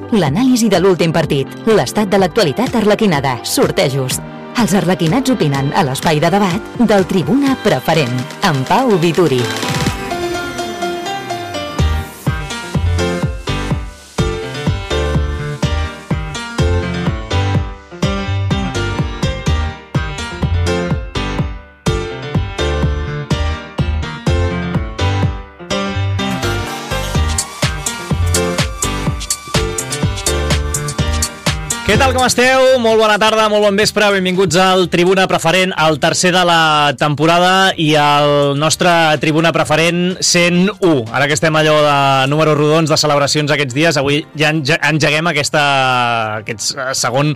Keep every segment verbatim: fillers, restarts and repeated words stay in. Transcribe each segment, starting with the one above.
L'anàlisi de l'últim partit, l'estat de l'actualitat arlequinada, sortejos. Els arlequinats opinen a l'espai de debat del Tribuna Preferent, amb Pau Vituri. Què tal, com esteu? Molt bona tarda, molt bon vespre, benvinguts al Tribuna Preferent, el tercer de la temporada i el nostre Tribuna Preferent cent u. Ara que estem allò de números rodons, de celebracions aquests dies, avui ja engeguem aquesta, aquest segon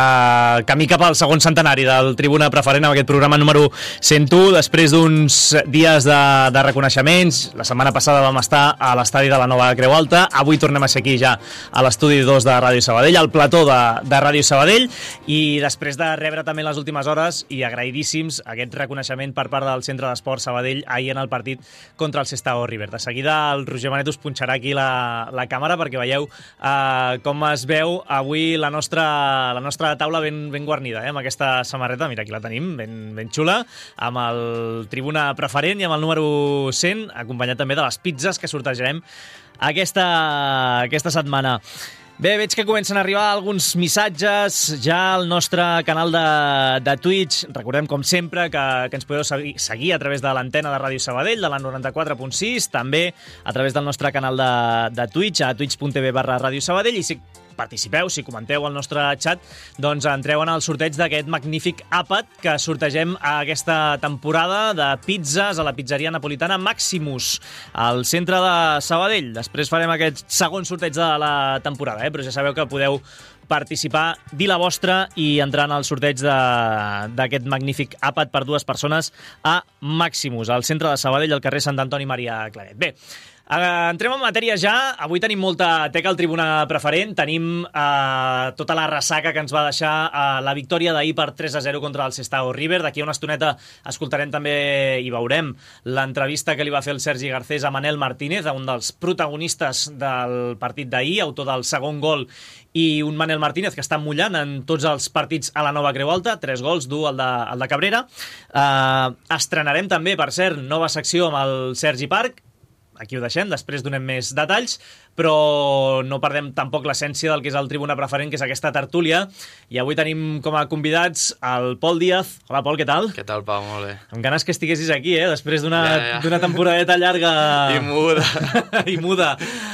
eh, camí cap al segon centenari del Tribuna Preferent amb aquest programa número cent u, després d'uns dies de, de reconeixements. La setmana passada vam estar a l'estadi de la Nova Creu Alta, avui tornem a ser aquí ja a l'estudi dos de Ràdio Sabadell, al plató de de Ràdio Sabadell, i després de rebre també les últimes hores i agraïdíssims aquest reconeixement per part del Centre d'Esport Sabadell ahir en el partit contra el Sestao River. De seguida el Roger Manet us punxarà aquí la, la càmera perquè veieu eh, com es veu avui la nostra, la nostra taula ben, ben guarnida, eh, amb aquesta samarreta, mira aquí la tenim, ben, ben xula, amb el Tribuna Preferent i amb el número cent, acompanyat també de les pizzas que sortejarem aquesta, aquesta setmana. Bé, veig que comencen a arribar alguns missatges ja al nostre canal de, de Twitch. Recordem, com sempre, que, que ens podeu seguir, seguir a través de l'antena de Ràdio Sabadell, de la noranta-quatre punt sis, també a través del nostre canal de, de Twitch, a twitch punt tv barra Ràdio Sabadell, i si participeu, si comenteu al nostre xat, doncs entreu en el sorteig d'aquest magnífic àpat que sortegem aquesta temporada de pizzas a la pizzeria napolitana Maximus, al centre de Sabadell. Després farem aquest segon sorteig de la temporada, eh? Però ja sabeu que podeu participar, dir la vostra i entrar en el sorteig d'aquest magnífic àpat per dues persones a Maximus, al centre de Sabadell, al carrer Sant Antoni Maria Claret. Bé, Uh, entrem en matèria ja. Avui tenim molta teca al Tribuna Preferent. Tenim uh, tota la ressaca que ens va deixar uh, la victòria d'ahir per tres a zero contra el Sestao River. D'aquí a una estoneta escoltarem també i veurem l'entrevista que li va fer el Sergi Garcés a Manel Martínez, un dels protagonistes del partit d'ahir, autor del segon gol, i un Manel Martínez que està mullant en tots els partits a la Nova Creu Alta, tres gols, du el de, el de Cabrera. Uh, estrenarem també, per cert, nova secció amb el Sergi Parc. Aquí ho deixem, després donem més detalls, però no perdem tampoc l'essència del que és el Tribuna Preferent, que és aquesta tertúlia. I avui tenim com a convidats el Pol Díaz. Hola, Pol, què tal? Què tal, Pau? Molt bé. Amb ganes que estiguessis aquí, eh? Després d'una ja, ja. d'una temporadeta llarga... I muda. I muda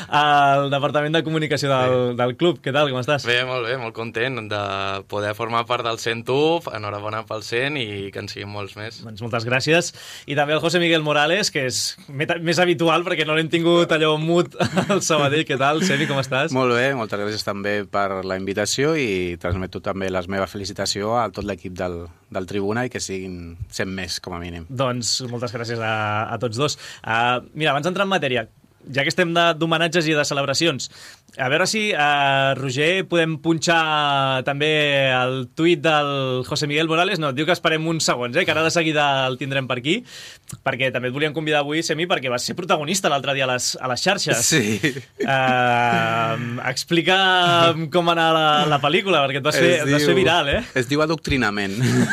al Departament de Comunicació del, sí. del club. Què tal, com estàs? Bé, molt bé, molt content de poder formar part del cent u. Enhorabona pel cent i que en siguin molts més. Doncs moltes gràcies. I també el José Miguel Morales, que és més habitual, perquè no l'hem tingut allò mut al Sabadell. Què tal, Semi, com estàs? Molt bé, moltes gràcies també per la invitació i transmeto també la meva felicitació a tot l'equip del, del Tribuna i que siguin cent més, com a mínim. Doncs moltes gràcies a, a tots dos. Uh, mira, abans d'entrar en matèria, ja que estem d'homenatges i de celebracions, a veure si, uh, Roger, podem punxar també el tuit del José Miguel Morales. No, et diu que esperem uns segons, eh, que ara de seguida el tindrem per aquí, perquè també et volíem convidar avui, Semi, perquè vas ser protagonista l'altre dia a les, a les xarxes. Sí. Uh, explica com va anar la, la pel·lícula, perquè et vas, fer, et vas fer viral, eh? Es diu adoctrinament.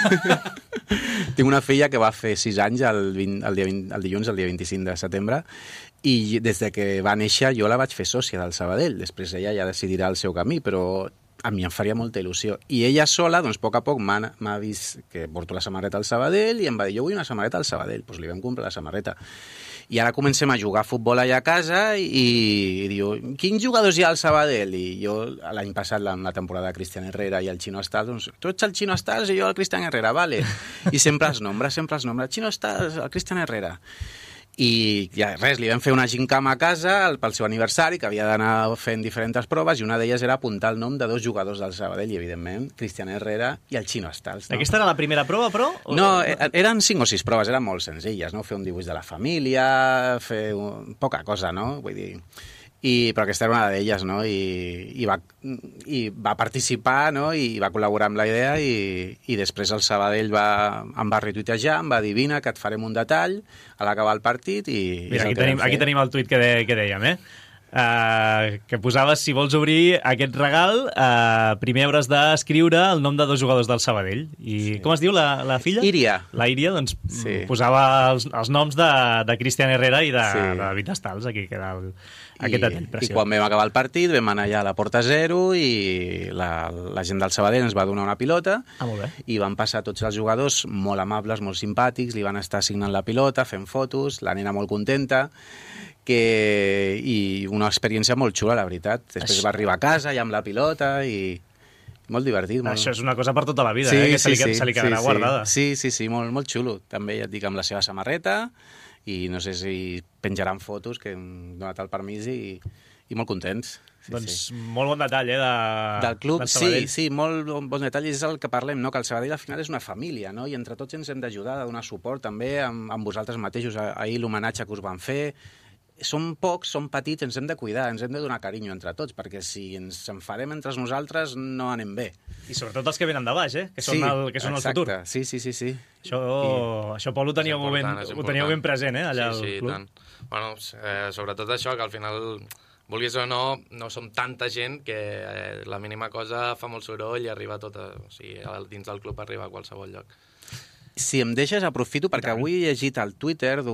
Tinc una filla que va fer sis anys el, vint, el, dia vint, el dilluns, el dia vint-i-cinc de setembre, i des de que va néixer jo la vaig fer sòcia del Sabadell. Després ella ja decidirà el seu camí, però a mi em faria molta il·lusió. I ella sola, doncs, a poc a poc m'ha vist que porto la samarreta al Sabadell i em va dir, jo vull una samarreta al Sabadell. Doncs li vam comprar la samarreta. I ara comencem a jugar a futbol allà a casa i, i diu, quins jugadors hi ha al Sabadell? I jo l'any passat, en la temporada de Cristian Herrera i el Chino Stars, doncs, tu ets el Chino Stars i jo el Cristian Herrera, vale. I sempre els nombres, sempre els nombres, Chino Stars, el Cristian Herrera. I ja, res, li vam fer una gincama a casa pel seu aniversari, que havia d'anar fent diferents proves, i una d'elles era apuntar el nom de dos jugadors del Sabadell, i evidentment Cristian Herrera i el Chino Stals. No? Aquesta era la primera prova, però? O... No, eren cinc o sis proves, eren molt senzilles, no? Fer un dibuix de la família, fer un... poca cosa, no? Vull dir... I, però aquesta era una d'elles, no? I, i, va, i va participar, no? I va col·laborar amb la idea i, i després el Sabadell va, em va retuitejar, em va dir, vine, que et farem un detall a l'acabar el partit i... Mira, aquí tenim, aquí tenim el tuit que, de, que dèiem, eh? Uh, que posaves, si vols obrir aquest regal, uh, primer hauràs d'escriure el nom de dos jugadors del Sabadell. I sí. Com es diu la, la filla? Iria. La Iria, doncs, sí. posava els, els noms de, de Cristian Herrera i de, sí. de David Estals, aquí queda el, aquest I, detall preciós. I quan vam acabar el partit vam anar allà a la porta zero i la, la gent del Sabadell ens va donar una pilota ah, molt bé. I van passar tots els jugadors molt amables, molt simpàtics, li van estar signant la pilota, fent fotos, la nena molt contenta, que... i una experiència molt xula, la veritat. Després Això... va arribar a casa ja amb la pilota i molt divertit. Molt... Això és una cosa per tota la vida, sí, eh? que sí, se li, sí, se li quedarà sí, guardada. Sí, sí, sí, molt, molt xulo. També, ja et dic, amb la seva samarreta i no sé si penjaran fotos que hem donat el permís i, i molt contents. Sí, doncs sí. molt bon detall, eh? De, del club, del sí, sí, molt bon, bon detall. És el que parlem, no? Que el Sabadell al final és una família, no? I entre tots ens hem d'ajudar, de donar suport també amb, amb vosaltres mateixos. Ahir l'homenatge que us van fer. Som pocs, som petits, ens hem de cuidar, ens hem de donar carinyo entre tots, perquè si ens enfadem entre nosaltres no anem bé. I sobretot els que venen de baix, eh? que són, sí, el, que són el futur. Sí, sí, sí, sí. Això, I... això Pol, ho teníeu, ben, ho teníeu ben present, eh? Allà sí, sí, al club. Tant. Bueno, eh, sobretot això, que al final, vulguis o no, no som tanta gent que eh, la mínima cosa fa molt soroll i arriba a tota... O sigui, dins del club arriba a qualsevol lloc. Si em deixes, aprofito, perquè avui he llegit al Twitter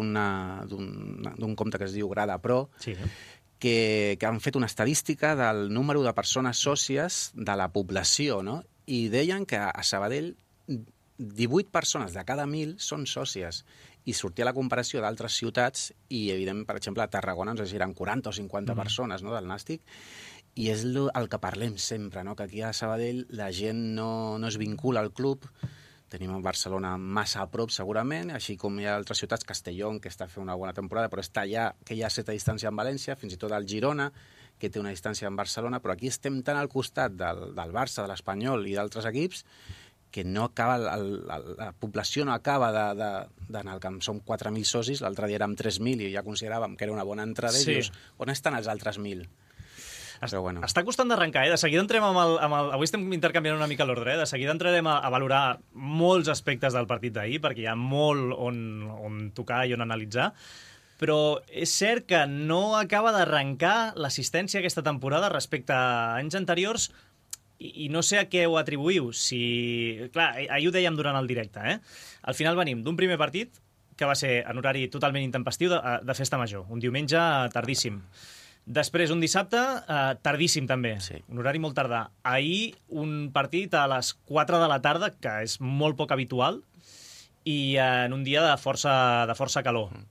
d'un compte que es diu Grada Pro, sí. que, que han fet una estadística del número de persones sòcies de la població, no? I deien que a Sabadell divuit persones de cada mil són sòcies. I sortia la comparació d'altres ciutats i, evident, per exemple, a Tarragona ens eren quaranta o cinquanta mm. persones, no?, del Nàstic. I és el que parlem sempre, no?, que aquí a Sabadell la gent no, no es vincula al club. Tenim a Barcelona massa a prop, segurament, així com hi ha altres ciutats, Castelló, que està fent una bona temporada, però està allà, que hi ha certa distància amb València, fins i tot el Girona, que té una distància amb Barcelona, però aquí estem tan al costat del, del Barça, de l'Espanyol i d'altres equips, que no acaba, el, el, la població no acaba d'anar al camp. Som quatre mil socis, l'altre dia érem tres mil i ja consideràvem que era una bona entrada, sí. I dius, on estan els altres mil? Però bueno. Està costant d'arrencar, eh? De seguida entrem amb el, amb el... Avui estem intercanviant una mica l'ordre, eh? De seguida entrarem a, a valorar molts aspectes del partit d'ahir, perquè hi ha molt on, on tocar i on analitzar, però és cert que no acaba d'arrencar l'assistència aquesta temporada respecte a anys anteriors i, i no sé a què ho atribuïu. Si... Clar, ahir ho dèiem durant el directe, eh? Al final venim d'un primer partit que va ser en horari totalment intempestiu de, de festa major, un diumenge tardíssim. Després, un dissabte, eh, tardíssim també, sí. Un horari molt tardà. Ahir, un partit a les quatre de la tarda, que és molt poc habitual, i en un dia de força, de força calor. Mm.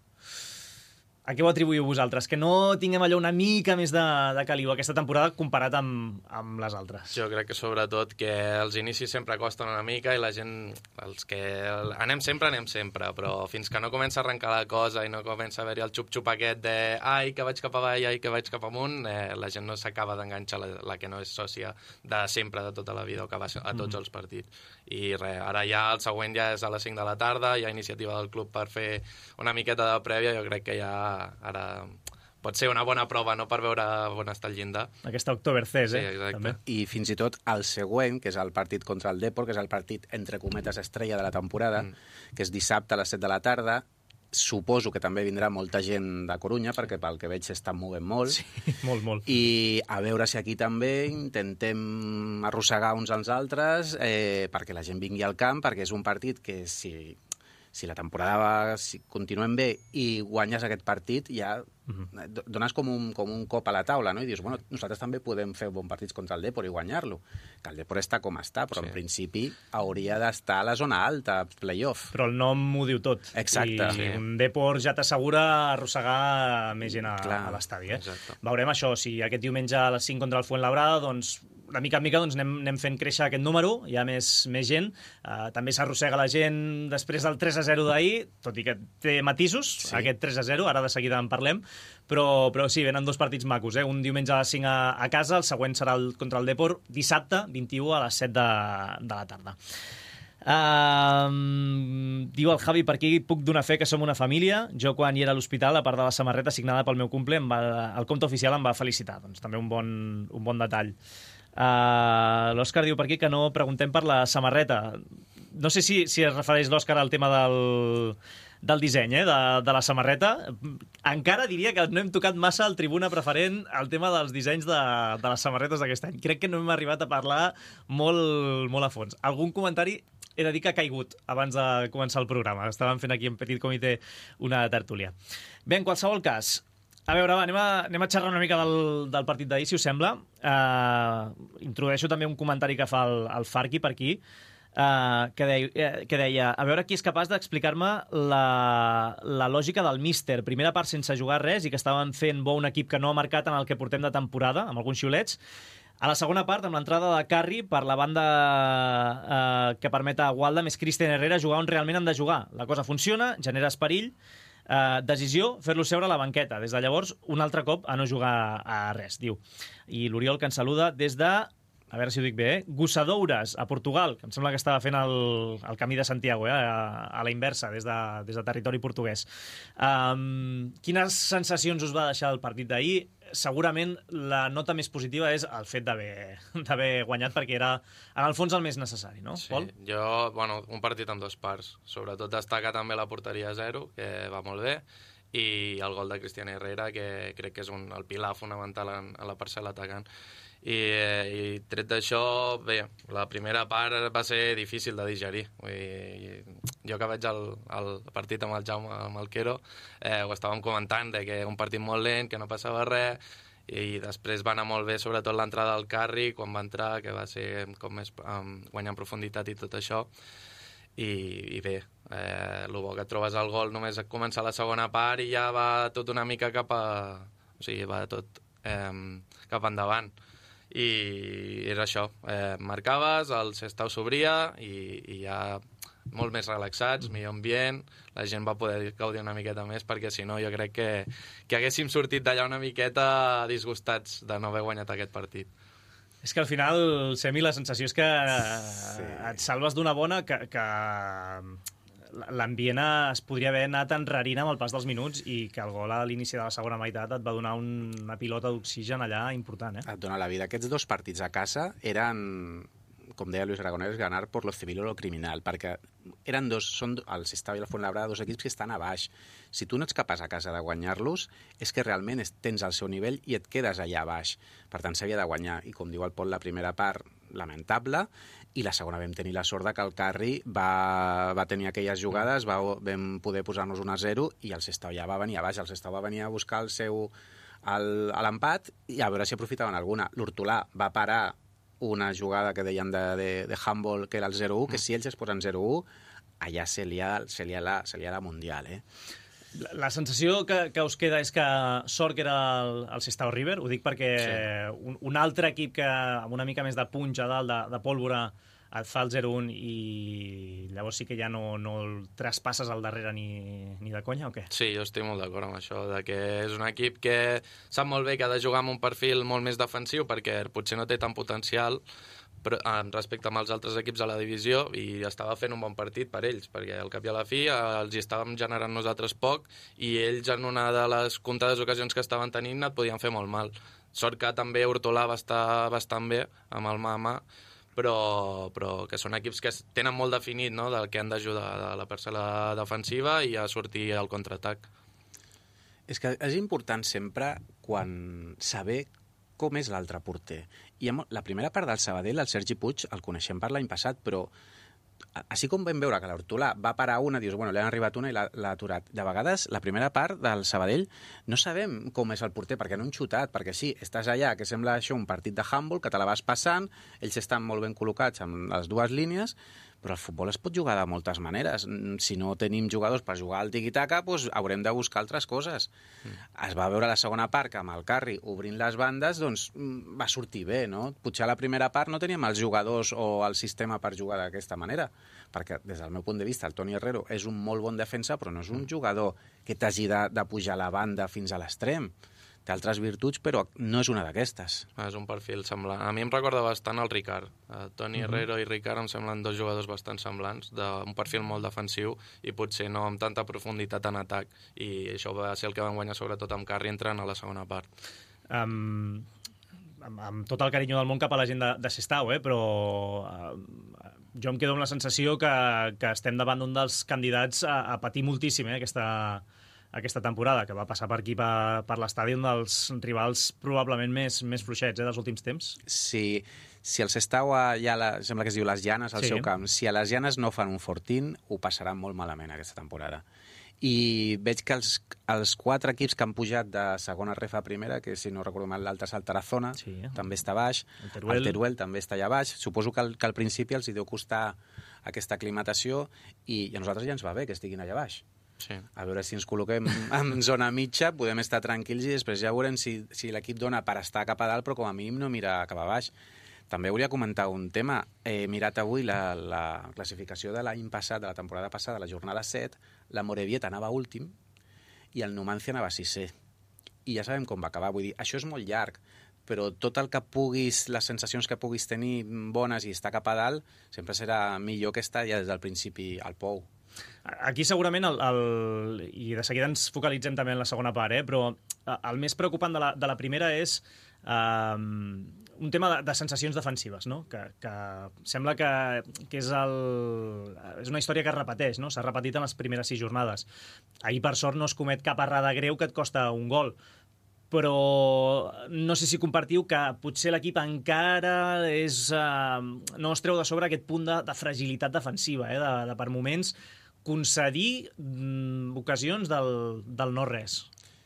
A què ho atribuïu vosaltres? Que no tinguem allò una mica més de, de caliu aquesta temporada comparat amb, amb les altres. Jo crec que sobretot que els inicis sempre costen una mica i la gent, els que anem sempre, anem sempre, però fins que no comença a arrencar la cosa i no comença a haver-hi el xup-xup aquest de ai, que vaig cap avall, ai, que vaig cap amunt, eh, la gent no s'acaba d'enganxar, la, la que no és sòcia de sempre, de tota la vida, o que va a tots mm. els partits. I res, ara ja el següent ja és a les cinc de la tarda, hi ha iniciativa del club per fer una miqueta de prèvia, jo crec que ja ara pot ser una bona prova, no?, per veure on està el llindar. Aquesta Oktoberfest, eh? Sí, exacte. També. I fins i tot el següent, que és el partit contra el Depor, que és el partit, entre cometes, estrella de la temporada, mm. que és dissabte a les set de la tarda. Suposo que també vindrà molta gent de Corunya, perquè pel que veig s'estan movent molt. Sí, molt, molt. I a veure si aquí també intentem arrossegar uns als altres eh, perquè la gent vingui al camp, perquè és un partit que si... si la temporada va, si continuem bé i guanyes aquest partit, ja uh-huh. dones com un, com un cop a la taula, no? I dius, bueno, nosaltres també podem fer bons partits contra el Depor i guanyar-lo. Que el Depor està com està, però sí. En principi hauria d'estar a la zona alta, playoff. Però el nom ho diu tot. Exacte. I sí. Un Depor ja t'assegura arrossegar més gent a, a l'estadi. Eh? Exacte. Veurem això, si aquest diumenge a les cinc contra el Fuenlabrada, doncs de mica en mica doncs, anem, anem fent créixer aquest número, hi ha més, més gent. Uh, també s'arrossega la gent després del tres a zero d'ahir, tot i que té matisos, sí. Aquest tres a zero, ara de seguida en parlem, però, però sí, venen dos partits macos, eh? Un diumenge a les cinc a, a casa, el següent serà el, contra el Depor, dissabte, vint-i-u a les set de, de la tarda. Uh, diu el Javi, per aquí puc donar fe que som una família. Jo quan hi era a l'hospital, a part de la samarreta signada pel meu cumple, em va, el compte oficial em va felicitar, doncs també un bon, un bon detall. Uh, L'Òscar diu per aquí que no preguntem per la samarreta. No sé si, si es refereix l'Òscar al tema del, del disseny eh, de, de la samarreta. Encara diria que no hem tocat massa al Tribuna Preferent el tema dels dissenys de, de les samarretes d'aquest any. Crec que no hem arribat a parlar molt, molt a fons. Algun comentari he de dir que ha caigut abans de començar el programa. Estàvem fent aquí en petit comitè una tertúlia. Bé, en qualsevol cas, a veure, va, anem a, anem a xerrar una mica del, del partit d'ahir, si us sembla. Uh, introdueixo també un comentari que fa el, el Farqui per aquí, uh, que, deia, que deia, a veure qui és capaç d'explicar-me la, la lògica del míster. Primera part sense jugar res i que estaven fent bo un equip que no ha marcat en el que portem de temporada, amb alguns xiulets. A la segona part, amb l'entrada de Carri per la banda eh, que permet a Walda més Cristian Herrera jugar on realment han de jugar. La cosa funciona, generes perill, eh, decisió, fer-lo seure a la banqueta. Des de llavors, un altre cop a no jugar a res, diu. I l'Oriol, que ens saluda des de, a veure si ho dic bé, eh? Gossadoures, a Portugal, que em sembla que estava fent el, el camí de Santiago, eh? a, a la inversa, des de, des de territori portuguès. Um, quines sensacions us va deixar el partit d'ahir? Segurament la nota més positiva és el fet d'haver guanyat, perquè era, en el fons, el més necessari, no, sí, Pol? Jo, bueno, un partit amb dues parts. Sobretot destacar també la porteria a zero, que va molt bé, i el gol de Cristian Herrera, que crec que és un, el pilar fonamental en, en la parcel·la atacant. I, i tret d'això, bé, la primera part va ser difícil de digerir. Vull dir, jo que veig el, el partit amb el Jaume, amb el Quero, eh, ho estàvem comentant, de que un partit molt lent, que no passava res, i després va anar molt bé, sobretot l'entrada del Carri, quan va entrar, que va ser com més um, guanyant profunditat i tot això. I, i bé, eh, el bo que et trobes el gol només a començar la segona part i ja va tot una mica cap a... O sigui, va tot eh, cap endavant. I era això, eh, marcaves, el Sestao s'obria i, i ja molt més relaxats, millor ambient, la gent va poder gaudir una miqueta més, perquè si no jo crec que, que haguéssim sortit d'allà una miqueta disgustats de no haver guanyat aquest partit. És que al final, Semi, la sensació és que sí. et salves d'una bona que, que l'ambient es podria haver anat enrarint amb el pas dels minuts i que el gol a l'inici de la segona meitat et va donar un, una pilota d'oxigen allà important. Eh? Et dona la vida. Aquests dos partits a casa eren, com deia Luis Aragonés, ganar por lo civil o lo criminal, perquè eren dos, són el Sestao i el Fuenlabrada, dos equips que estan a baix. Si tu no ets capaç a casa de guanyar-los, és que realment tens el seu nivell i et quedes allà a baix. Per tant, s'havia de guanyar. I com diu el Pol, la primera part lamentable, i la segona vam tenir la sort que el Carri va, va tenir aquelles jugades, va, vam poder posar-nos un a zero i el Sestao ja va venir a baix. El Sestao va venir a buscar el seu l'empat i a veure si aprofitaven alguna. L'Hortolà va parar una jugada que deien de, de, de handball, que era el zero u, que si ells es posen zero u, allà se li ha, se li ha, la, se li ha la mundial, eh? La, la sensació que, que us queda és que sort que era el, el Sestao River, ho dic perquè sí. un, un altre equip que amb una mica més de punx a dalt, de, de pólvora, et fa el zero un i llavors sí que ja no, no el traspasses al darrere ni, ni de conya, o què? Sí, jo estic molt d'acord amb això, de que és un equip que sap molt bé que ha de jugar amb un perfil molt més defensiu perquè potser no té tant potencial però, respecte amb els altres equips de la divisió i estava fent un bon partit per ells, perquè al cap i a la fi els hi estàvem generant nosaltres poc i ells en una de les comptades ocasions que estaven tenint et podien fer molt mal. Sort que també Hortolà va estar bastant bé amb el mà a mà, però, però que són equips que tenen molt definit, no?, del que han d'ajudar de la parcel·la defensiva i a sortir al contraatac. És que és important sempre quan saber com és l'altre porter. I la primera part del Sabadell, el Sergi Puig, el coneixem per l'any passat, però així com vam veure que l'Hortolà va parar una, dius, bueno, li han arribat una i l'ha aturat. De vegades, la primera part del Sabadell no sabem com és el porter, perquè no han xutat, perquè sí, estàs allà, que sembla això un partit de handball, que te la vas passant, ells estan molt ben col·locats amb les dues línies, però el futbol es pot jugar de moltes maneres. Si no tenim jugadors per jugar al tiqui-taca, doncs haurem de buscar altres coses. Mm. Es va veure la segona part que amb el Carri obrint les bandes, doncs va sortir bé, no? Potser a la primera part no teníem els jugadors o el sistema per jugar d'aquesta manera, perquè des del meu punt de vista el Toni Herrero és un molt bon defensa, però no és un jugador que t'hagi de, de pujar la banda fins a l'extrem. Té altres virtuts, però no és una d'aquestes. És un perfil semblant. A mi em recorda bastant el Ricard. Toni Herrero mm-hmm. i Ricard em semblen dos jugadors bastant semblants, d'un perfil molt defensiu i potser no amb tanta profunditat en atac. I això va ser el que van guanyar sobretot amb Carri entrant a la segona part. Um, amb, amb tot el carinyo del món cap a la gent de, de Sestao, eh? Però uh, jo em quedo amb la sensació que, que estem davant d'un dels candidats a, a patir moltíssim eh, aquesta, aquesta temporada, que va passar per aquí, per, per l'estadi, un dels rivals probablement més, més fluixets eh, dels últims temps. Sí, si el Sestao ja la, sembla que es diu les Llanes al Sí. seu camp, si a les Llanes no fan un fortín, ho passaran molt malament aquesta temporada. I veig que els, els quatre equips que han pujat de segona ref a primera, que si no recordo mal l'altre és el Tarazona, Sí. també està baix, El Teruel. el Teruel també està allà baix. Suposo que al, que al principi els hi deu costar aquesta aclimatació i, i a nosaltres ja ens va bé que estiguin allà baix. Sí. A veure si ens col·loquem en zona mitja, podem estar tranquils i després ja veurem si, si l'equip dona per estar cap a dalt, però com a mínim no mira cap a baix. També volia comentar un tema. He mirat avui la, la classificació de l'any passat, de la temporada passada, la jornada set, la Morevieta anava últim i el Numancia anava sisè. I ja sabem com va acabar. Vull dir, això és molt llarg, però tot el que puguis, les sensacions que puguis tenir bones i estar cap a dalt, sempre serà millor que estar ja des del principi al pou. Aquí segurament, el, el, i de seguida ens focalitzem també en la segona part, eh, però el més preocupant de la, de la primera és eh, un tema de, de sensacions defensives, no? que, que sembla que, que és, el, és una història que es repeteix, no? S'ha repetit en les primeres sis jornades. Ahir, per sort, no es comet cap errada greu que et costa un gol, però no sé si compartiu que potser l'equip encara és, eh, no es treu de sobre aquest punt de, de fragilitat defensiva, eh, de, de per moments concedir mm, ocasions del, del no-res.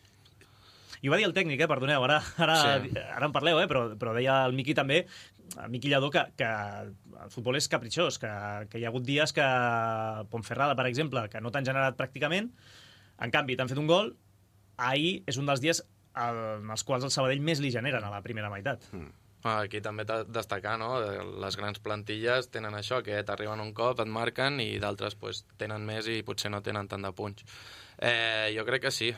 I ho va dir el tècnic, eh, perdoneu, ara, ara, Sí. ara en parleu, eh, però, però deia el Miqui també, el Miqui Lladó, que, que el futbol és capritxós, que, que hi ha hagut dies que, Ponferrada, per exemple, que no t'han generat pràcticament, en canvi t'han fet un gol, ahir és un dels dies en els quals el Sabadell més li generen a la primera meitat. Mm. Aquí també t'ha de destacar, no? Les grans plantilles tenen això, que t'arriben un cop, et marquen, i d'altres pues, tenen més i potser no tenen tant de punys. Eh, jo crec que sí.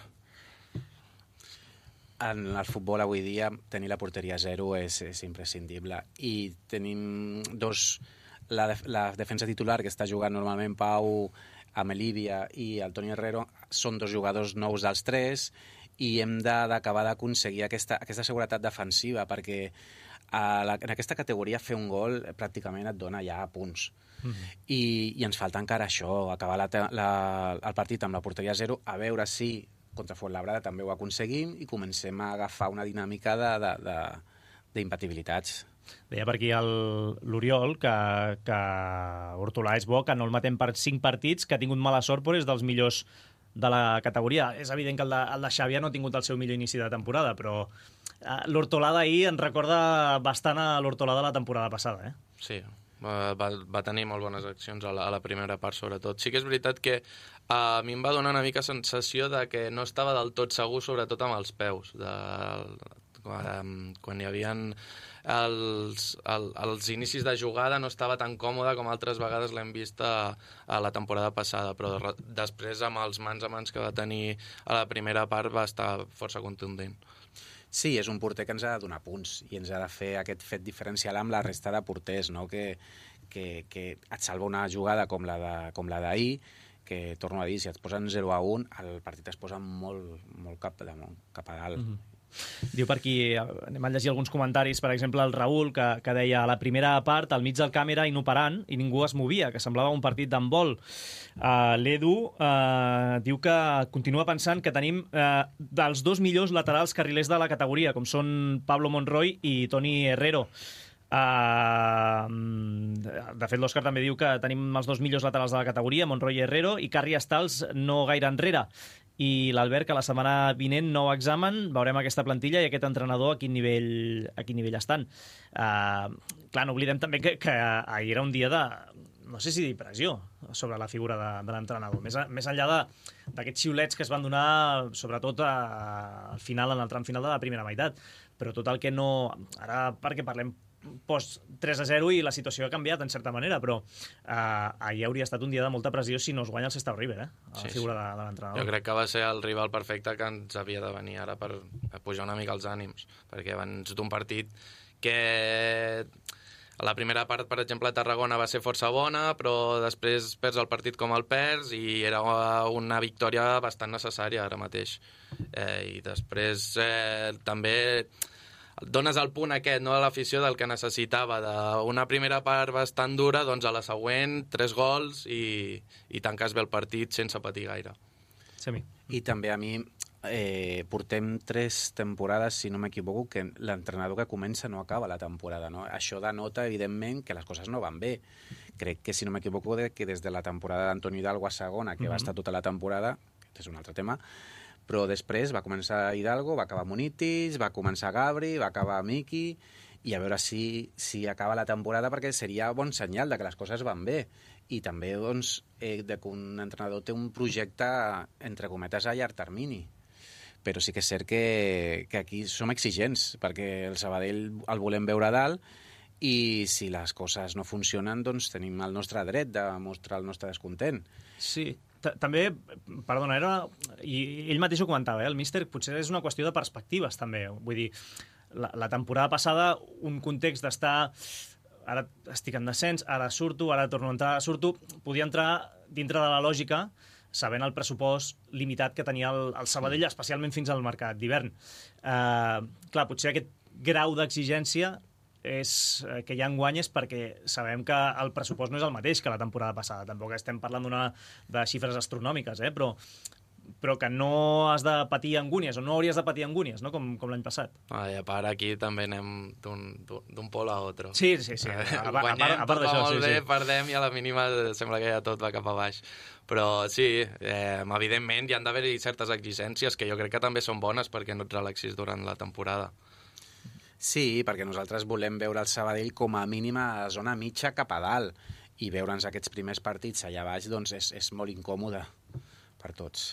En el futbol avui dia tenir la porteria zero és, és imprescindible i tenim dos, la, def la defensa titular que està jugant normalment Pau, Amelívia i el Toni Herrero són dos jugadors nous dels tres i hem d'acabar d'aconseguir aquesta, aquesta seguretat defensiva perquè a la, en aquesta categoria fer un gol pràcticament et dona ja punts. Mm-hmm. I, i ens falta encara això, acabar la, la, el partit amb la porteria zero, a veure si contra Fuenlabrada també ho aconseguim i comencem a agafar una dinàmica d'impatibilitats. Deia per aquí l'Oriol que, que Hortolà és bo, que no el matem per cinc partits, que ha tingut mala sort, però és dels millors de la categoria. És evident que el de, el de Xàbia no ha tingut el seu millor inici de temporada, però eh, l'Hortolà d'ahir ens recorda bastant a l'Hortolà de la temporada passada. Eh? Sí, va, va, va tenir molt bones accions a la, a la primera part, sobretot. Sí que és veritat que a mi em va donar una mica sensació de que no estava del tot segur, sobretot amb els peus. De, quan, quan hi havia els, el, els inicis de jugada no estava tan còmode com altres vegades l'hem vist a, a la temporada passada, però re, després amb els mans a mans que va tenir a la primera part va estar força contundent. Sí, és un porter que ens ha de donar punts i ens ha de fer aquest fet diferencial amb la resta de porters, no? que, que, que et salva una jugada com la de, com la d'ahir, que, torno a dir, si et posen zero a un, el partit es posa molt, molt cap, damunt, cap a dalt. Mm-hmm. Diu per aquí, anem a llegir alguns comentaris, per exemple el Raül, que, que deia a la primera part, al mig del camp era inoperant i ningú es movia, que semblava un partit d'handbol. Uh, L'Edu uh, diu que continua pensant que tenim uh, dels dos millors laterals carrilers de la categoria, com són Pablo Monroy i Toni Herrero. Uh, de fet, l'Òscar també diu que tenim els dos millors laterals de la categoria, Monroy i Herrero, i Carri Estals no gaire enrere. I l'Albert, que la setmana vinent, nou examen, veurem aquesta plantilla i aquest entrenador a quin nivell, a quin nivell estan. Uh, clar, no oblidem també que, que ahir era un dia de, no sé si dir pressió sobre la figura de, de l'entrenador. Més, a, més enllà d'aquests xiulets que es van donar, sobretot a, al final, en el tram final de la primera meitat. Però tot el que no... Ara, perquè parlem post tres a zero i la situació ha canviat en certa manera, però eh, ahir hauria estat un dia de molta pressió si no es guanya el Sestao River, eh? A la sí, figura sí. de, de l'entrenador. Jo crec que va ser el rival perfecte que ens havia de venir ara per pujar una mica els ànims, perquè abans d'un partit que a la primera part, per exemple, a Tarragona va ser força bona, però després perds el partit com el perds i era una victòria bastant necessària ara mateix. Eh, I després eh, també dones el punt aquest, no, a l'afició del que necessitava, d'una primera part bastant dura, doncs a la següent, tres gols i, i tanques bé el partit sense patir gaire. Semi. I també a mi eh, portem tres temporades, si no m'equivoco, que l'entrenador que comença no acaba la temporada, no? Això denota, evidentment, que les coses no van bé. Crec que, si no m'equivoco, que des de la temporada d'Antoni Hidalgo a segona, que mm-hmm. va estar tota la temporada, que és un altre tema, però després va començar Hidalgo, va acabar Munitis, va començar Gabri, va acabar Miki, i a veure si, si acaba la temporada, perquè seria bon senyal de que les coses van bé. I també doncs, eh, de que un entrenador té un projecte, entre cometes, a llarg termini. Però sí que és cert que, que aquí som exigents, perquè el Sabadell el volem veure a dalt, i si les coses no funcionen, doncs tenim el nostre dret de mostrar el nostre descontent. Sí, també, perdona, era, i ell mateix ho comentava, eh, el míster, potser és una qüestió de perspectives, també. Vull dir, la, la temporada passada, un context d'estar, ara estic en descens, ara surto, ara torno a entrar, surto, podia entrar dintre de la lògica, sabent el pressupost limitat que tenia el, el Sabadell, especialment fins al mercat d'hivern. Eh, clar, potser aquest grau d'exigència és que ja enguanyes perquè sabem que el pressupost no és el mateix que la temporada passada. Tampoc estem parlant d'una de xifres astronòmiques, eh? però, però que no has de patir angúnies, o no hauries de patir angúnies, no? com, com l'any passat. Ah, I a part aquí també anem d'un pol a altre. Sí, sí, sí. A, a, a, Guanyem, a part, a part d'això, molt sí, bé, sí. perdem i a la mínima sembla que ja tot va cap a baix. Però sí, eh, evidentment hi han d'haver-hi certes exigències que jo crec que també són bones perquè no et relaxis durant la temporada. Sí, perquè nosaltres volem veure el Sabadell com a mínima a zona mitja cap a dalt, i veure'ns aquests primers partits allà baix doncs és, és molt incòmode per tots.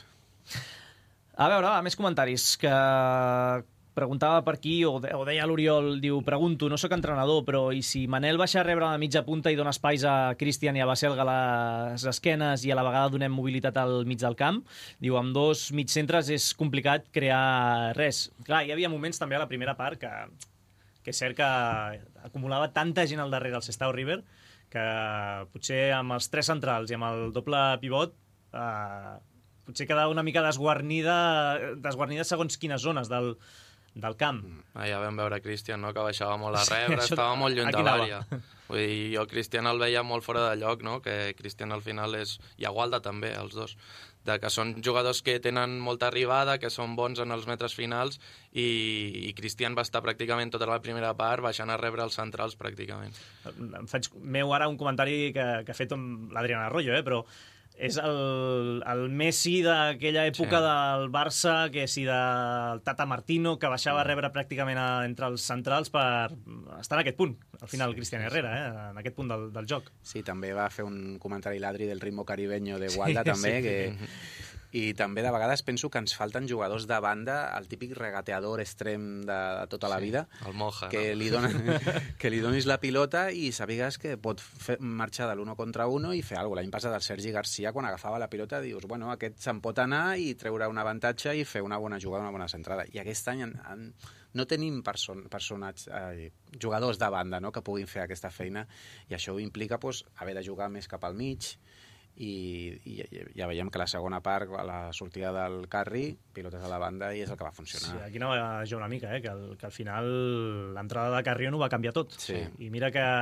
A veure, va, més comentaris que preguntava per aquí, o, de, o deia l'Oriol, diu, pregunto, no sóc entrenador, però i si Manel baixa a rebre la mitja punta i dona espais a Cristian i a Baselga a les esquenes i a la vegada donem mobilitat al mig del camp? Diu, amb dos mitjcentres és complicat crear res. Clar, hi havia moments també a la primera part que, que és cert que acumulava tanta gent al darrere del Sestao River que potser amb els tres centrals i amb el doble pivot eh, potser quedava una mica desguarnida, desguarnida segons quines zones del, del camp. Ah, ja vam veure Cristian, no? Que baixava molt a rebre, sí, estava molt lluny de l'àrea. Vull dir, jo Cristian el veia molt fora de lloc, no? Que Cristian al final és... I a Gualda també, els dos. De que són jugadors que tenen molta arribada, que són bons en els metres finals, i, i Cristian va estar pràcticament tota la primera part baixant a rebre els centrals pràcticament. Em faig meu ara un comentari que, que ha fet l'Adrián Arroyo, eh? Però és el, el Messi d'aquella època sí. del Barça, que si del Tata Martino, que baixava a rebre pràcticament a, entre els centrals per estar en aquest punt, al final sí, Cristian Herrera, eh, en aquest punt del, del joc. Sí, també va fer un comentari l'Adri del ritmo caribeño de Gualda, sí, també, sí, que... Sí. I també de vegades penso que ens falten jugadors de banda, el típic regateador extrem de, de tota la sí, vida, el Moja, que, no? li dona, que li donis la pilota i sàpigues que pot fer, marxar de l'uno contra uno i fer alguna cosa. L'any passat el Sergi Garcia, quan agafava la pilota, dius, bueno, aquest se'n pot anar i treure un avantatge i fer una bona jugada, una bona centrada. I aquest any en, en, no tenim person, personats, eh, jugadors de banda, no?, que puguin fer aquesta feina, i això implica pues, haver de jugar més cap al mig. I, i ja veiem que la segona part, a la sortida del Carri, pilotes a la banda, i és el que va funcionar. Sí, aquí anava jo una mica, eh? que, el, que al final l'entrada de Carrion ho va canviar tot. Sí. I mira que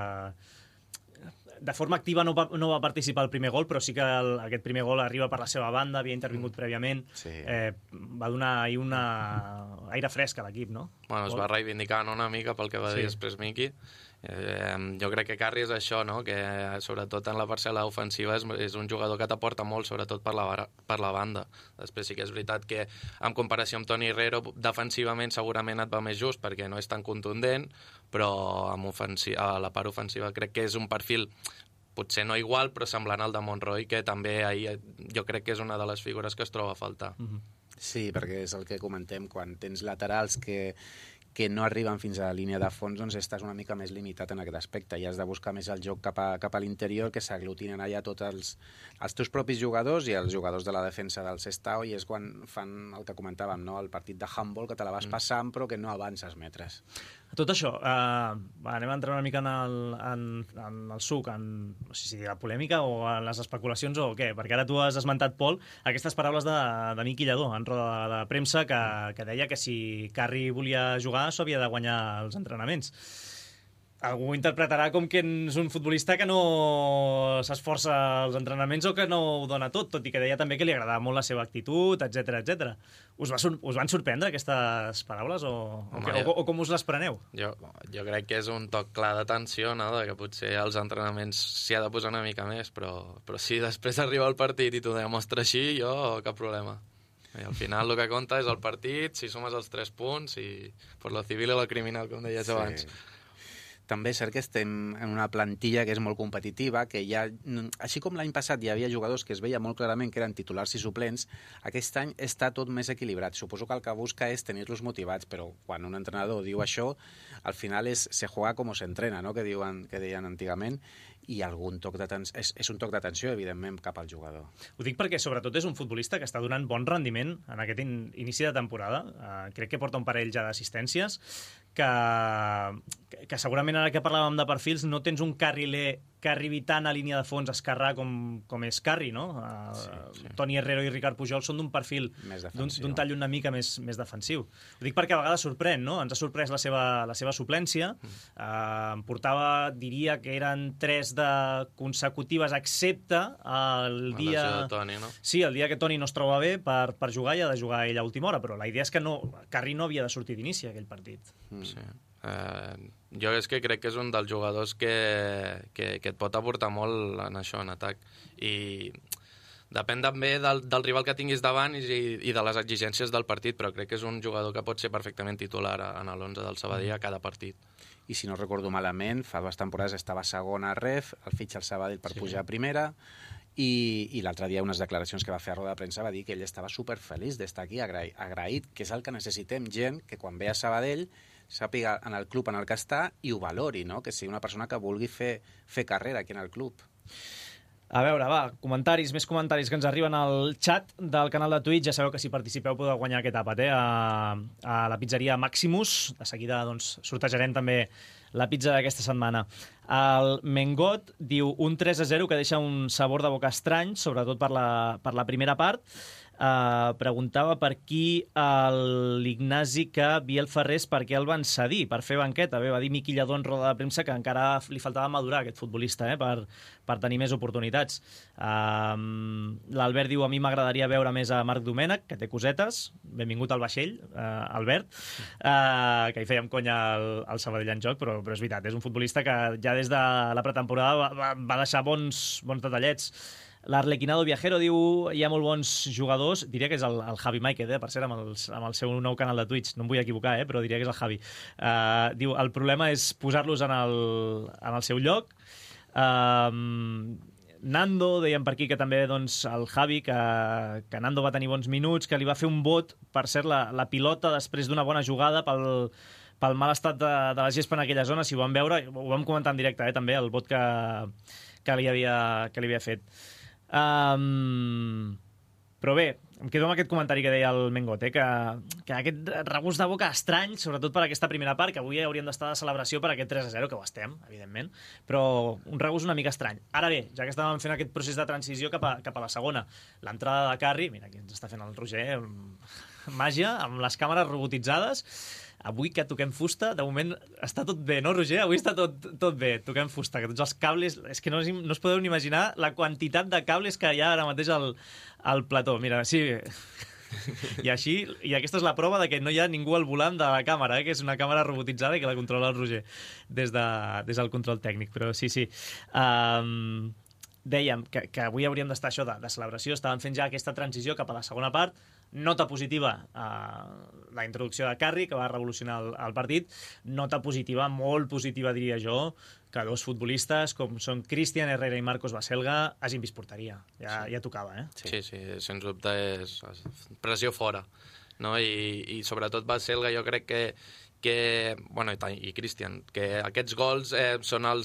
de forma activa no va, no va participar al primer gol, però sí que el, aquest primer gol arriba per la seva banda, havia intervingut mm. prèviament, sí. eh, va donar ahir una aire fresc a l'equip, no? Bueno, es va reivindicar una mica pel que va dir sí. després Miqui. Eh, jo crec que Carri és això, no? Que sobretot en la parcel·la ofensiva és, és un jugador que t'aporta molt, sobretot per la, per la banda. Després sí que és veritat que en comparació amb Toni Herrero defensivament segurament et va més just perquè no és tan contundent, però amb ofensi- a la part ofensiva crec que és un perfil potser no igual, però semblant al de Monroy, que també ahir jo crec que és una de les figures que es troba a faltar. Mm-hmm. Sí, perquè és el que comentem, quan tens laterals que que no arriben fins a la línia de fons, doncs estàs una mica més limitat en aquest aspecte i has de buscar més el joc cap a, cap a l'interior, que s'aglutinen allà tots els, els teus propis jugadors i els jugadors de la defensa del Sestao, i és quan fan el que comentàvem, no? El partit de handball, que te la vas passant però que no avances metres. Tot això, uh, va, anem a entrar una mica en el, en, en el suc, en, no sé si dir la polèmica o en les especulacions o què, perquè ara tu has esmentat, Pol, aquestes paraules de, de Miqui Lladó en roda de, de premsa que, que deia que si Carri volia jugar s'ho havia de guanyar els entrenaments. Algú interpretarà com que és un futbolista que no s'esforça als entrenaments o que no ho dona tot, tot i que deia també que li agradava molt la seva actitud, etcètera, etcètera. Us, va, us van sorprendre aquestes paraules o, Home, o, que, o, o com us les preneu? Jo, jo crec que és un toc clar d'atenció, no? De que potser als entrenaments s'hi ha de posar una mica més, però, però si després arriba el partit i t'ho demostra així, jo cap problema. I al final el que compta és el partit, si sumes els tres punts, i per lo civil i lo criminal, com deies sí. abans. També és cert que estem en una plantilla que és molt competitiva, que ja, així com l'any passat hi havia jugadors que es veia molt clarament que eren titulars i suplents, aquest any està tot més equilibrat. Suposo que el que busca és tenir-los motivats, però quan un entrenador diu això, al final és se juega com se entrena, no? que, diuen, que deien antigament, i algun toc d'atenció, és, és un toc d'atenció, evidentment, cap al jugador. Ho dic perquè, sobretot, és un futbolista que està donant bon rendiment en aquest in inici de temporada. Uh, crec que porta un parell ja d'assistències, que, que segurament ara que parlàvem de perfils no tens un carriler que arribi tant a línia de fons esquerrà com, com és Carri, no? Uh, sí, sí. Toni Herrero i Ricard Pujol són d'un perfil d'un tall una mica més, més defensiu. Ho dic perquè a vegades sorprèn, no? Ens ha sorprès la seva, la seva suplència. Mm. Uh, em portava, diria que eren tres de consecutives, excepte el dia... de Toni, no? Sí, el dia que Toni no es troba bé per, per jugar i ha de jugar ell a última hora, però la idea és que no, Carri no havia de sortir d'inici aquell partit. Mm. Sí. Uh, jo és que crec que és un dels jugadors que, que, que et pot aportar molt en això, en atac, i depèn també del, del rival que tinguis davant i, i de les exigències del partit, però crec que és un jugador que pot ser perfectament titular en l'onze del Sabadell a cada partit. I si no recordo malament, fa dues temporades estava segona a Ref, el fitxa el Sabadell per sí. pujar a primera, i, i l'altre dia unes declaracions que va fer a roda de premsa va dir que ell estava superfeliç d'estar aquí, agraït, agraït, que és el que necessitem, gent que quan ve a Sabadell sàpiga en el club en el que està i ho valori, no? Que sigui una persona que vulgui fer, fer carrera aquí en el club. A veure, va, comentaris, més comentaris que ens arriben al chat del canal de Twitch. Ja sabeu que si participeu podeu guanyar aquest àpat, eh? A, a la pizzeria Maximus. De seguida, doncs, sortejarem també la pizza d'aquesta setmana. El Mengot diu un tres a zero que deixa un sabor de boca estrany, sobretot per la, per la primera part. Uh, preguntava per qui l'Ignasi que Biel Ferrés per què el van cedir, per fer banqueta. Bé, va dir Miqui Lladó en roda de premsa que encara li faltava madurar aquest futbolista, eh, per, per tenir més oportunitats. Uh, L'Albert diu, a mi m'agradaria veure més a Marc Domènech, que té cosetes. Benvingut al vaixell, uh, Albert, uh, que hi fèiem conya al, al Sabadell en joc, però, però és veritat, és un futbolista que ja des de la pretemporada va, va, va deixar bons, bons detallets. L'Arlequinado Viajero diu hi ha molt bons jugadors, diria que és el, el Javi Maiquet, eh, per cert, amb, els, amb el seu nou canal de Twitch, no em vull equivocar, eh, però diria que és el Javi. Uh, diu, el problema és posar-los en, el, en el seu lloc. Uh, Nando, deien per aquí que també doncs, el Javi, que, que Nando va tenir bons minuts, que li va fer un vot, per cert, la, la pilota després d'una bona jugada pel, pel mal estat de, de la gespa en aquella zona, si ho vam veure, ho vam comentar en directe, eh, també, el vot que, que, li havia, que li havia fet. Um, però bé, em quedo amb aquest comentari que deia el Mengot, eh, que, que aquest regust de boca estrany, sobretot per aquesta primera part, que avui hauríem d'estar de celebració per aquest tres a zero, que ho estem, evidentment, però un regust una mica estrany. Ara bé, ja que estàvem fent aquest procés de transició cap a, cap a la segona, l'entrada de Carri, mira, aquí ens està fent el Roger, màgia, amb les càmeres robotitzades. Avui que toquem fusta, de moment està tot bé, no, Roger? Avui està tot, tot bé, toquem fusta, que tots els cables... És que no, no us podeu ni imaginar la quantitat de cables que hi ha ara mateix al, al plató. Mira, sí... I així, i aquesta és la prova de que no hi ha ningú al volant de la càmera, eh? Que és una càmera robotitzada i que la controla el Roger des, de, des del control tècnic. Però sí, sí... Um... Dèiem que, que avui hauríem d'estar això de, de celebració, estàvem fent ja aquesta transició cap a la segona part. Nota positiva, eh, la introducció de Carri, que va revolucionar el, el partit. Nota positiva, molt positiva diria jo, que dos futbolistes com són Cristian Herrera i Marcos Baselga hagin vist porteria. Ja, sí. ja tocava, eh? Sí, sí, sí, sens dubte és pressió fora, no? I, i sobretot Baselga jo crec que, que bueno, i, i Cristian, que aquests gols eh, són els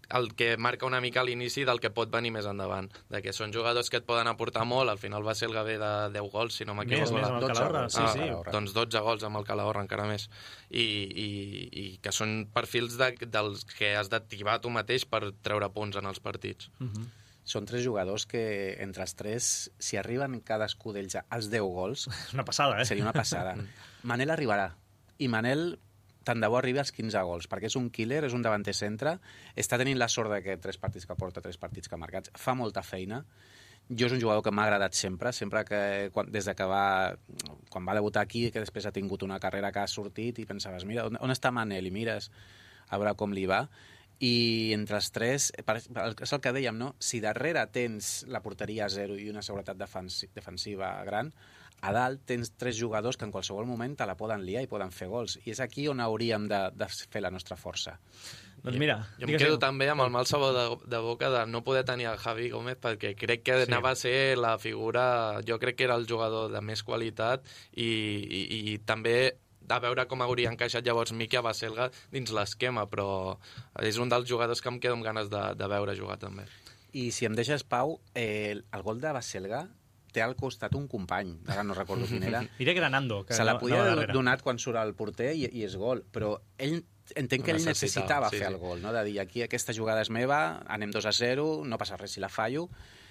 el que marca una mica l'inici del que pot venir més endavant, de que són jugadors que et poden aportar molt. Al final va ser el Gavé de deu gols, si no m'equivoco. Més, més amb el Calahorra, sí, ah, sí. Doncs dotze gols amb el Calahorra, encara més. I, i, i que són perfils de, dels que has d'activar tu mateix per treure punts en els partits. Uh -huh. Són tres jugadors que, entre els tres, si arriben cadascú d'ells als deu gols... És una passada, eh? Seria una passada. Manel arribarà. I Manel, tant de bo arribi als quinze gols, perquè és un killer, és un davanter centre, està tenint la sort de que tres partits que porta, tres partits que ha marcats, fa molta feina. Jo és un jugador que m'ha agradat sempre, sempre que, quan, des de que va, quan va debutar aquí, que després ha tingut una carrera que ha sortit i pensaves, mira, on, on està Manel? I mires a veure com li va. I entre els tres, és el que dèiem, no? Si darrere tens la porteria a zero i una seguretat defensiva gran, a dalt tens tres jugadors que en qualsevol moment te la poden liar i poden fer gols. I és aquí on hauríem de, de fer la nostra força. Doncs mira... Jo em quedo també amb el mal sabor de, de boca de no poder tenir el Javi Gómez, perquè crec que sí. anava a ser la figura... Jo crec que era el jugador de més qualitat i, i, i també... a veure com hauria encaixat llavors Miqui a Baselga dins l'esquema, però és un dels jugadors que em quedo amb ganes de, de veure jugar també. I si em deixes, Pau, eh, el gol de Baselga té al costat un company, ara no recordo quin era. Diré que era Nando. Que se la podia no, haver donat quan surt el porter i, i és gol, però ell entenc que ell necessitava sí, fer sí. el gol, no? De dir, aquí aquesta jugada és meva, anem dos a zero, no passa res si la fallo,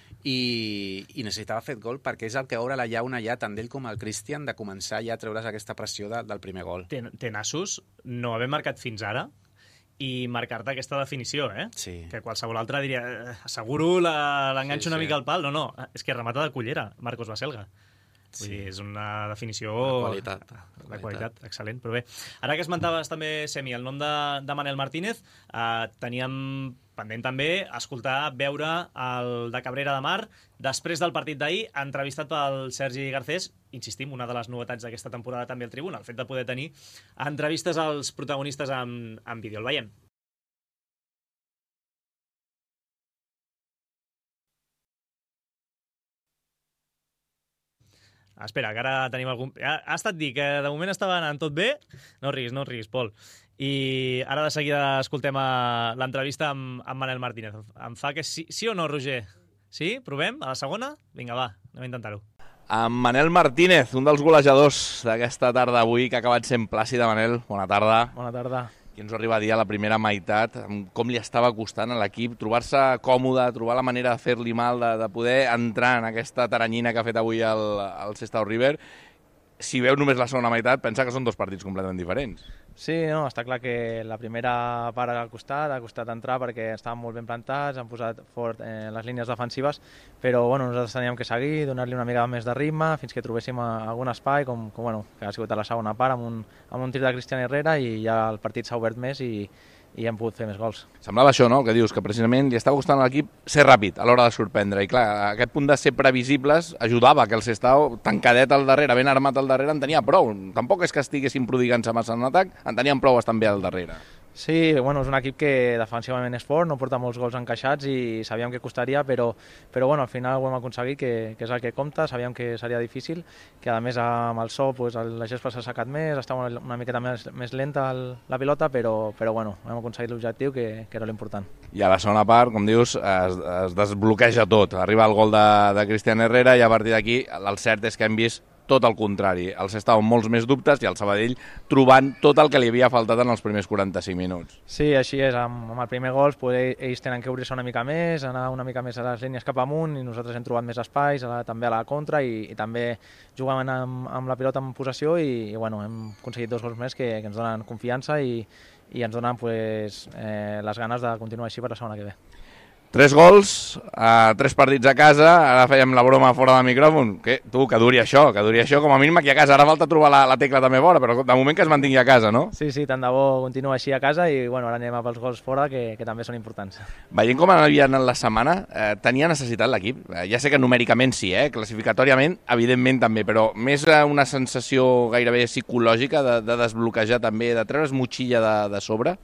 i, i necessitava fer el gol perquè és el que obre la llauna ja tant d'ell com el Cristian de començar ja a treure's aquesta pressió de, del primer gol. Ten, té nassos no haver marcat fins ara i marcar-te aquesta definició, eh? Sí. Que qualsevol altre diria, eh, asseguro l'enganxo sí, una sí. mica al pal. No, no, és que remata de cullera, Marcos Baselga. Sí. Vull dir, és una definició... De qualitat. De qualitat, qualitat excel·lent, però bé. Ara que esmentaves també, Semi, el nom de, de Manel Martínez, eh, teníem pendent també escoltar, veure el de Cabrera de Mar, després del partit d'ahir, entrevistat pel Sergi Garcés, insistim, una de les novetats d'aquesta temporada també al Tribuna, el fet de poder tenir entrevistes als protagonistes en, en vídeo. El veiem. Espera, que ara tenim algun... Ha, ha estat dir que de moment estava anant tot bé. No riguis, no riguis, Pol. I ara de seguida escoltem l'entrevista amb, amb Manel Martínez. Em fa que sí, sí o no, Roger? Sí? Provem? A la segona? Vinga, va, anem a intentar-ho. Amb Manel Martínez, un dels golejadors d'aquesta tarda avui, que ha acabat sent plàcida. Manel, bona tarda. Bona tarda. I ens arriba a dir a la primera meitat com li estava costant a l'equip trobar-se còmode, trobar la manera de fer-li mal, de, de poder entrar en aquesta taranyina que ha fet avui el, el Sestao River. Si veu només la segona meitat, pensa que són dos partits completament diferents. Sí, no, està clar que la primera part ha costat, ha costat entrar perquè estàvem molt ben plantats, han posat fort eh, les línies defensives, però bueno, nosaltres teníem que seguir, donar-li una mica més de ritme fins que trobéssim algun espai, com, com bueno, que ha sigut a la segona part, amb un, amb un tir de Cristian Herrera, i ja el partit s'ha obert més i, i hem pogut fer més gols. Semblava això, no?, que dius, que precisament li estava costant a l'equip ser ràpid a l'hora de sorprendre, i clar, aquest punt de ser previsibles ajudava que el Sestao, tancadet al darrere, ben armat al darrere, en tenia prou. Tampoc és que estiguessin prodigant-se massa en atac, en tenien prou estant bé al darrere. Sí, bueno, és un equip que defensivament és fort, no porta molts gols encaixats i sabíem que costaria, però, però bueno, al final ho hem aconseguit, que, que és el que compta, sabíem que seria difícil, que a més amb el so pues, la gespa s'ha assecat més, està una, una miqueta més, més lenta el, la pilota, però, però bueno, hem aconseguit l'objectiu, que, que era l'important. I a la segona part, com dius, es, es desbloqueja tot, arriba el gol de, de Cristian Herrera i a partir d'aquí el cert és que hem vist tot el contrari. El Sestao amb molts més dubtes i el Sabadell trobant tot el que li havia faltat en els primers quaranta-cinc minuts. Sí, així és. Amb, amb el primer gol pues, ells tenen que obrir-se una mica més, anar una mica més a les línies cap amunt i nosaltres hem trobat més espais, a la, també a la contra i, i també jugàvem amb, amb la pilota en possessió i, i bueno, hem aconseguit dos gols més que, que ens donen confiança i, i ens donen pues, eh, les ganes de continuar així per la segona que ve. Tres gols, uh, tres partits a casa, ara fèiem la broma fora del micròfon. Que, tu, que duri això, que duri això, com a mínim aquí a casa. Ara falta trobar la, la tecla també fora, però de moment que es mantingui a casa, no? Sí, sí, tant de bo continua així a casa i bueno, ara anem a pels gols fora, que, que també són importants. Veient com havia anat la setmana, eh, tenia necessitat l'equip. Eh, ja sé que numèricament sí, eh, classificatòriament, evidentment també, però més eh, una sensació gairebé psicològica de, de desbloquejar també, de treure's motxilla de, de sobre.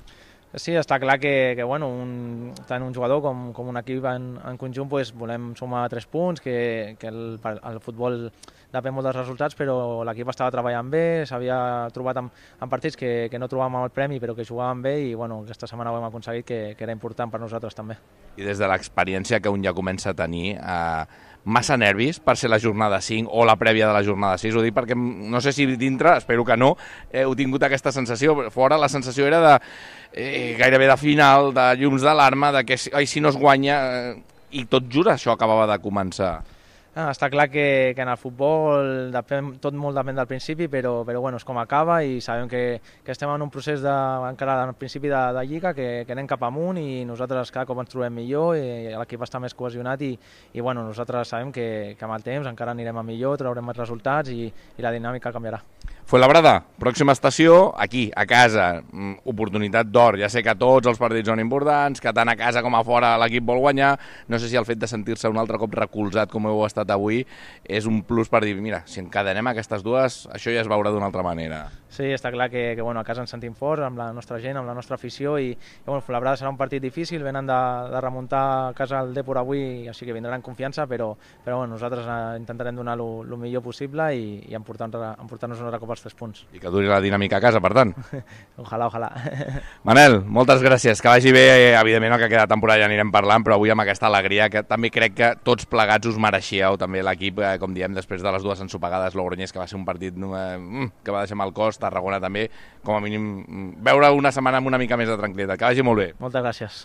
Sí, està clar que, que bueno, un, tant un jugador com, com un equip en, en conjunt pues, volem sumar tres punts, que, que el, el futbol depèn molt dels resultats, però l'equip estava treballant bé, s'havia trobat en, en partits que, que no trobàvem el premi però que jugàvem bé i bueno, aquesta setmana ho hem aconseguit, que, que era important per nosaltres també. I des de l'experiència que un ja comença a tenir, eh, massa nervis per ser la jornada cinc o la prèvia de la jornada sis? Ho dic perquè no sé si dintre, espero que no, eh, heu tingut aquesta sensació. Fora la sensació era de eh, gairebé de final, de llums d'alarma, de que ai, si no es guanya... Eh, i tot just això acabava de començar. Ah, està clar que, que en el futbol depèn, tot molt depèn del principi, però, però bueno, és com acaba i sabem que, que estem en un procés de, encara al principi de, de Lliga, que, que anem cap amunt i nosaltres cada cop ens trobem millor i l'equip està més cohesionat i, i bueno, nosaltres sabem que, que amb el temps encara anirem a millor, traurem més resultats i, i la dinàmica canviarà. Fuenlabrada, pròxima estació, aquí, a casa, oportunitat d'or. Ja sé que tots els partits són importants, que tant a casa com a fora l'equip vol guanyar. No sé si el fet de sentir-se un altre cop recolzat com heu estat avui és un plus per dir, mira, si encadenem aquestes dues, això ja es veurà d'una altra manera. Sí, està clar que, que bueno, a casa ens sentim forts amb la nostra gent, amb la nostra afició i, i bueno, Fuenlabrada serà un partit difícil, venen de, de remuntar a casa el Depor avui, així que vindran confiança, però, però bueno, nosaltres intentarem donar el millor possible i, i emportar-nos emportar un altre cop els tres punts. I que duri la dinàmica a casa, per tant. Ojalà, ojalà. Manel, moltes gràcies, que vagi bé, evidentment el que queda de temporada ja anirem parlant, però avui amb aquesta alegria que també crec que tots plegats us mereixíeu, també l'equip, eh, com diem, després de les dues ensopegades Logroñés, que va ser un partit eh, que va deixar mal cos, Tarragona també, com a mínim veure una setmana amb una mica més de tranquil·litat. Que vagi molt bé. Moltes gràcies.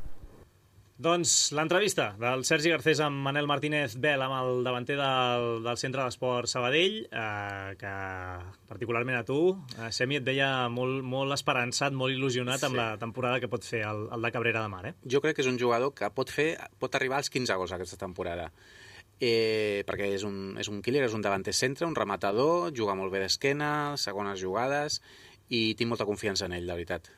Doncs l'entrevista del Sergi Garcés amb Manel Martínez Bel, amb el davanter del, del Centre d'Esport Sabadell, eh, que particularment a tu, eh, Semi, et veia molt, molt esperançat, molt il·lusionat sí. amb la temporada que pot fer el, el de Cabrera de Mar. Eh? Jo crec que és un jugador que pot fer pot arribar als quinze gols aquesta temporada. Eh, perquè és un, és un killer, és un davanter centre, un rematador, juga molt bé d'esquena, segones jugades, i tinc molta confiança en ell, de veritat.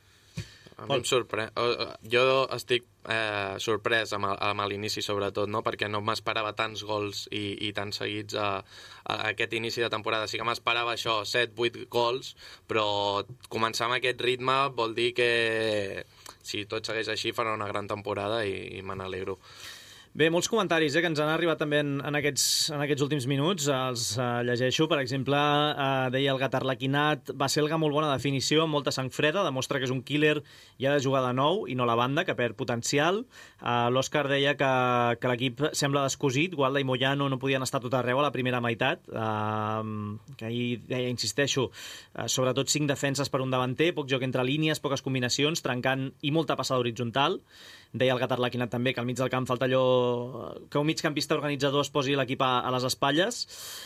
A mi em sorprèn. Jo estic eh, sorprès amb, amb l'inici, sobretot, no? Perquè no m'esperava tants gols i, i tan seguits a, a aquest inici de temporada. Sí que m'esperava això, set vuit gols, però començar amb aquest ritme vol dir que si tot segueix així farà una gran temporada i, i me n'alegro. Bé, molts comentaris eh, que ens han arribat també en, en, aquests, en aquests últims minuts, els uh, llegeixo. Per exemple, uh, deia el Gat Arlequinat, va ser molt bona definició, amb molta sang freda, demostra que és un killer i ha de jugar de nou, i no la banda, que perd potencial. Uh, L'Òscar deia que, que l'equip sembla descosit, Gualda i Moyano no podien estar tot arreu a la primera meitat, uh, que ahir deia, insisteixo, uh, sobretot cinc defenses per un davanter, poc joc entre línies, poques combinacions, trencant i molta passada horitzontal. Deia el Gat Arlequinat també que al mig del camp falta allò que un migcampista organitzador es posi l'equip a, a les espatlles.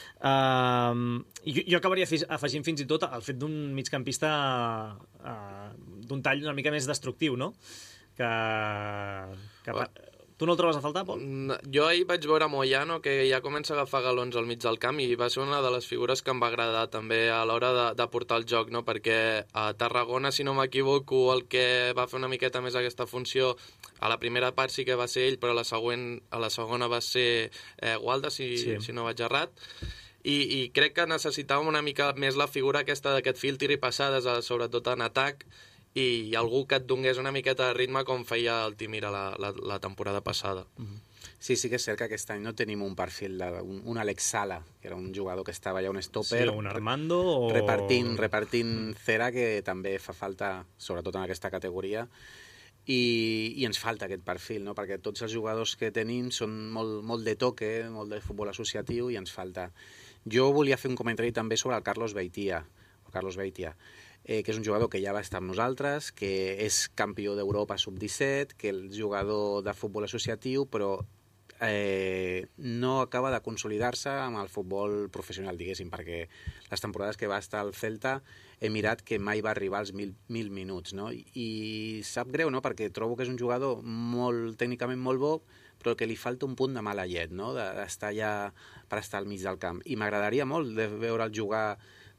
Uh, jo, jo acabaria afegint fins i tot el fet d'un migcampista uh, d'un tall una mica més destructiu, no? Que, que oh. Tu no el trobes a faltar, Pol? Jo ahir vaig veure Moyano, que ja comença a agafar galons al mig del camp, i va ser una de les figures que em va agradar també a l'hora de, de portar el joc, no? Perquè a Tarragona, si no m'equivoco, el que va fer una miqueta més aquesta funció, a la primera part sí que va ser ell, però a la, següent, a la segona va ser eh, Gualda, si, sí. si no vaig errat. I, I crec que necessitàvem una mica més la figura aquesta d'aquest filtre i passades, sobretot en atac, i algú que et donés una miqueta de ritme com feia el Timira la, la, la temporada passada. Sí, sí que és cert que aquest any no tenim un perfil, de, un, un Alex Sala, que era un jugador que estava allà un stopper... Sí, un Armando o... Repartint, repartint cera, que també fa falta, sobretot en aquesta categoria, i, i ens falta aquest perfil, no? Perquè tots els jugadors que tenim són molt, molt de toque, molt de futbol associatiu, i ens falta. Jo volia fer un comentari també sobre el Carlos Beitia, o Carlos Beitia, Eh, que és un jugador que ja va estar amb nosaltres, que és campió d'Europa sub disset, que és jugador de futbol associatiu, però eh, no acaba de consolidar-se amb el futbol professional, diguéssim, perquè les temporades que va estar al Celta he mirat que mai va arribar als mil, mil minuts, no? I, i sap greu, no?, perquè trobo que és un jugador molt, tècnicament molt bo, però que li falta un punt de mala llet, no?, d'estar allà per estar al mig del camp. I m'agradaria molt de veure'l jugar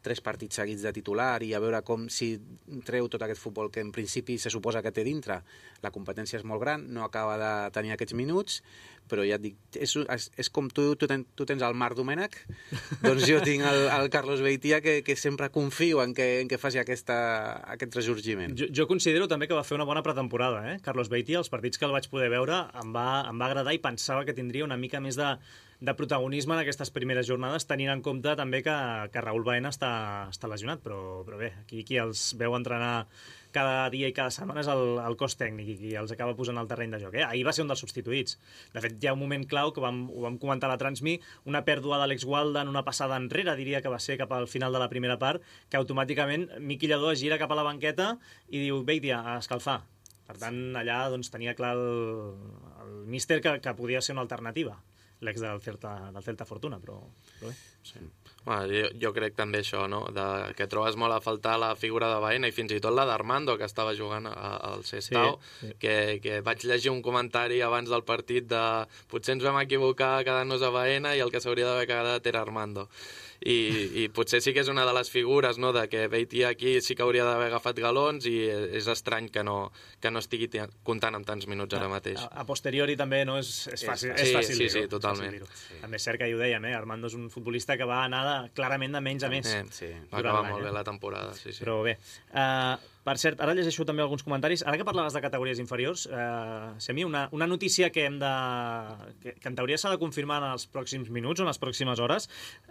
tres partits seguits de titular i a veure com si treu tot aquest futbol que en principi se suposa que té dintre. La competència és molt gran, no acaba de tenir aquests minuts, però ja et dic, és, és, és com tu, tu, ten, tu tens el Marc Domènech, doncs jo tinc el, el Carlos Beitia, que, que sempre confio en que, en que faci aquesta, aquest ressorgiment. Jo, jo considero també que va fer una bona pretemporada, eh? Carlos Beitia, els partits que el vaig poder veure em va, em va agradar i pensava que tindria una mica més de, de protagonisme en aquestes primeres jornades, tenint en compte també que, que Raúl Baena està, està lesionat, però, però bé, aquí qui els veu entrenar cada dia i cada setmana és el, el cos tècnic i qui els acaba posant al terreny de joc. Eh? Ahir va ser un dels substituïts. De fet, hi ha un moment clau que vam, ho vam comentar a la Transmi, una pèrdua d'Àlex Gualda en una passada enrere, diria que va ser cap al final de la primera part, que automàticament Miqui Lladó es gira cap a la banqueta i diu, Beitia, a escalfar. Per tant, allà doncs, tenia clar el, el míster que, que podia ser una alternativa, l'ex del Celta, del Celta Fortuna, però, però bé. Sí. Bueno, jo, jo crec també això, no? De, que trobes molt a faltar la figura de Baena i fins i tot la d'Armando, que estava jugant a, al Sestao, sí, sí. Que, que vaig llegir un comentari abans del partit de potser ens vam equivocar quedant-nos a Baena i el que s'hauria d'haver quedat era Armando. I, i potser sí que és una de les figures, no?, de que Beitia aquí sí que hauria d'haver agafat galons i és estrany que no, que no estigui comptant amb tants minuts ara mateix. A, a posteriori també no és, és fàcil, sí, és fàcil sí, dir-ho. sí, totalment. Sí. També és cert que ja ho dèiem, eh? Armando és un futbolista que va anar de, clarament de menys a més. Eh, sí. Va acabar molt bé la temporada, sí, sí. Però bé, uh, per cert, ara llegeixo també alguns comentaris. Ara que parlaves de categories inferiors, uh, Semi, una, una notícia que hem de... que, que en teoria s'ha de confirmar en els pròxims minuts o en les pròximes hores,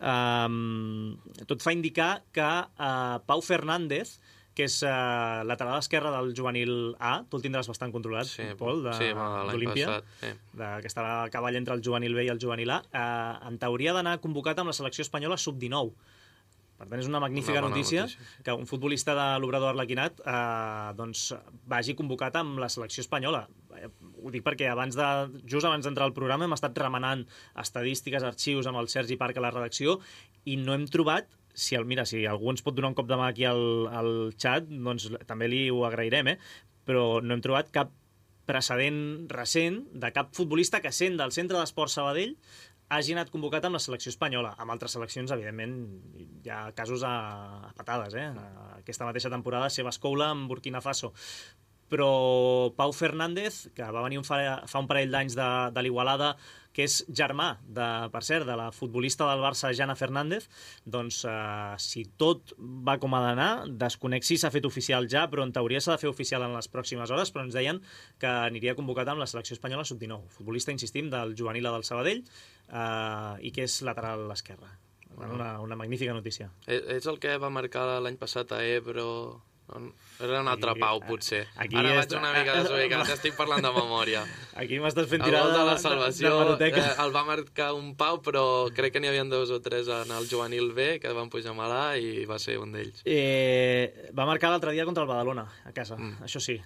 um, tot fa indicar que uh, Pau Fernández, que és uh, lateral esquerra del juvenil A, tu el tindràs bastant controlat, sí, Pol, de, sí, d'Olímpia, sí. de, que estarà a cavall entre el juvenil B i el juvenil A, uh, en teoria d'anar convocat amb la selecció espanyola sub dinou. Per tant, és una magnífica una notícia, notícia que un futbolista de l'Obrador Arlequinat eh, doncs, vagi convocat amb la selecció espanyola. Eh, ho dic perquè abans de, just abans d'entrar al programa hem estat remenant estadístiques, arxius amb el Sergi Parc a la redacció i no hem trobat, si el, mira, si algú ens pot donar un cop de mà aquí al, al xat, doncs també li ho agrairem, eh? Però no hem trobat cap precedent recent de cap futbolista que sent del Centre d'Esport Sabadell hagi anat convocat amb la selecció espanyola. Amb altres seleccions, evidentment, hi ha casos a, a patades, eh? Aquesta mateixa temporada, Sebas Coula amb Burkina Faso. Però Pau Fernández, que va venir un fa, fa un parell d'anys de, de l'Igualada, que és germà, de, per cert, de la futbolista del Barça, Jana Fernández, doncs, eh, si tot va com ha d'anar, desconec si s'ha fet oficial ja, però en teoria s'ha de fer oficial en les pròximes hores, però ens deien que aniria convocat amb la selecció espanyola sub dinou. Futbolista, insistim, del juvenil del Sabadell, eh, i que és lateral esquerra. Una, una magnífica notícia. És el que va marcar l'any passat a Ebro... Era un altre Pau, potser. Aquí Ara és... vaig una mica desubicat, estic parlant de memòria. Aquí m'estàs fent El tirar gol de la de, salvació de, de eh, el va marcar un Pau, però crec que n'hi havia dos o tres en el juvenil B que van pujar a l'A i va ser un d'ells. Eh, va marcar l'altre dia contra el Badalona, a casa, mm. això sí.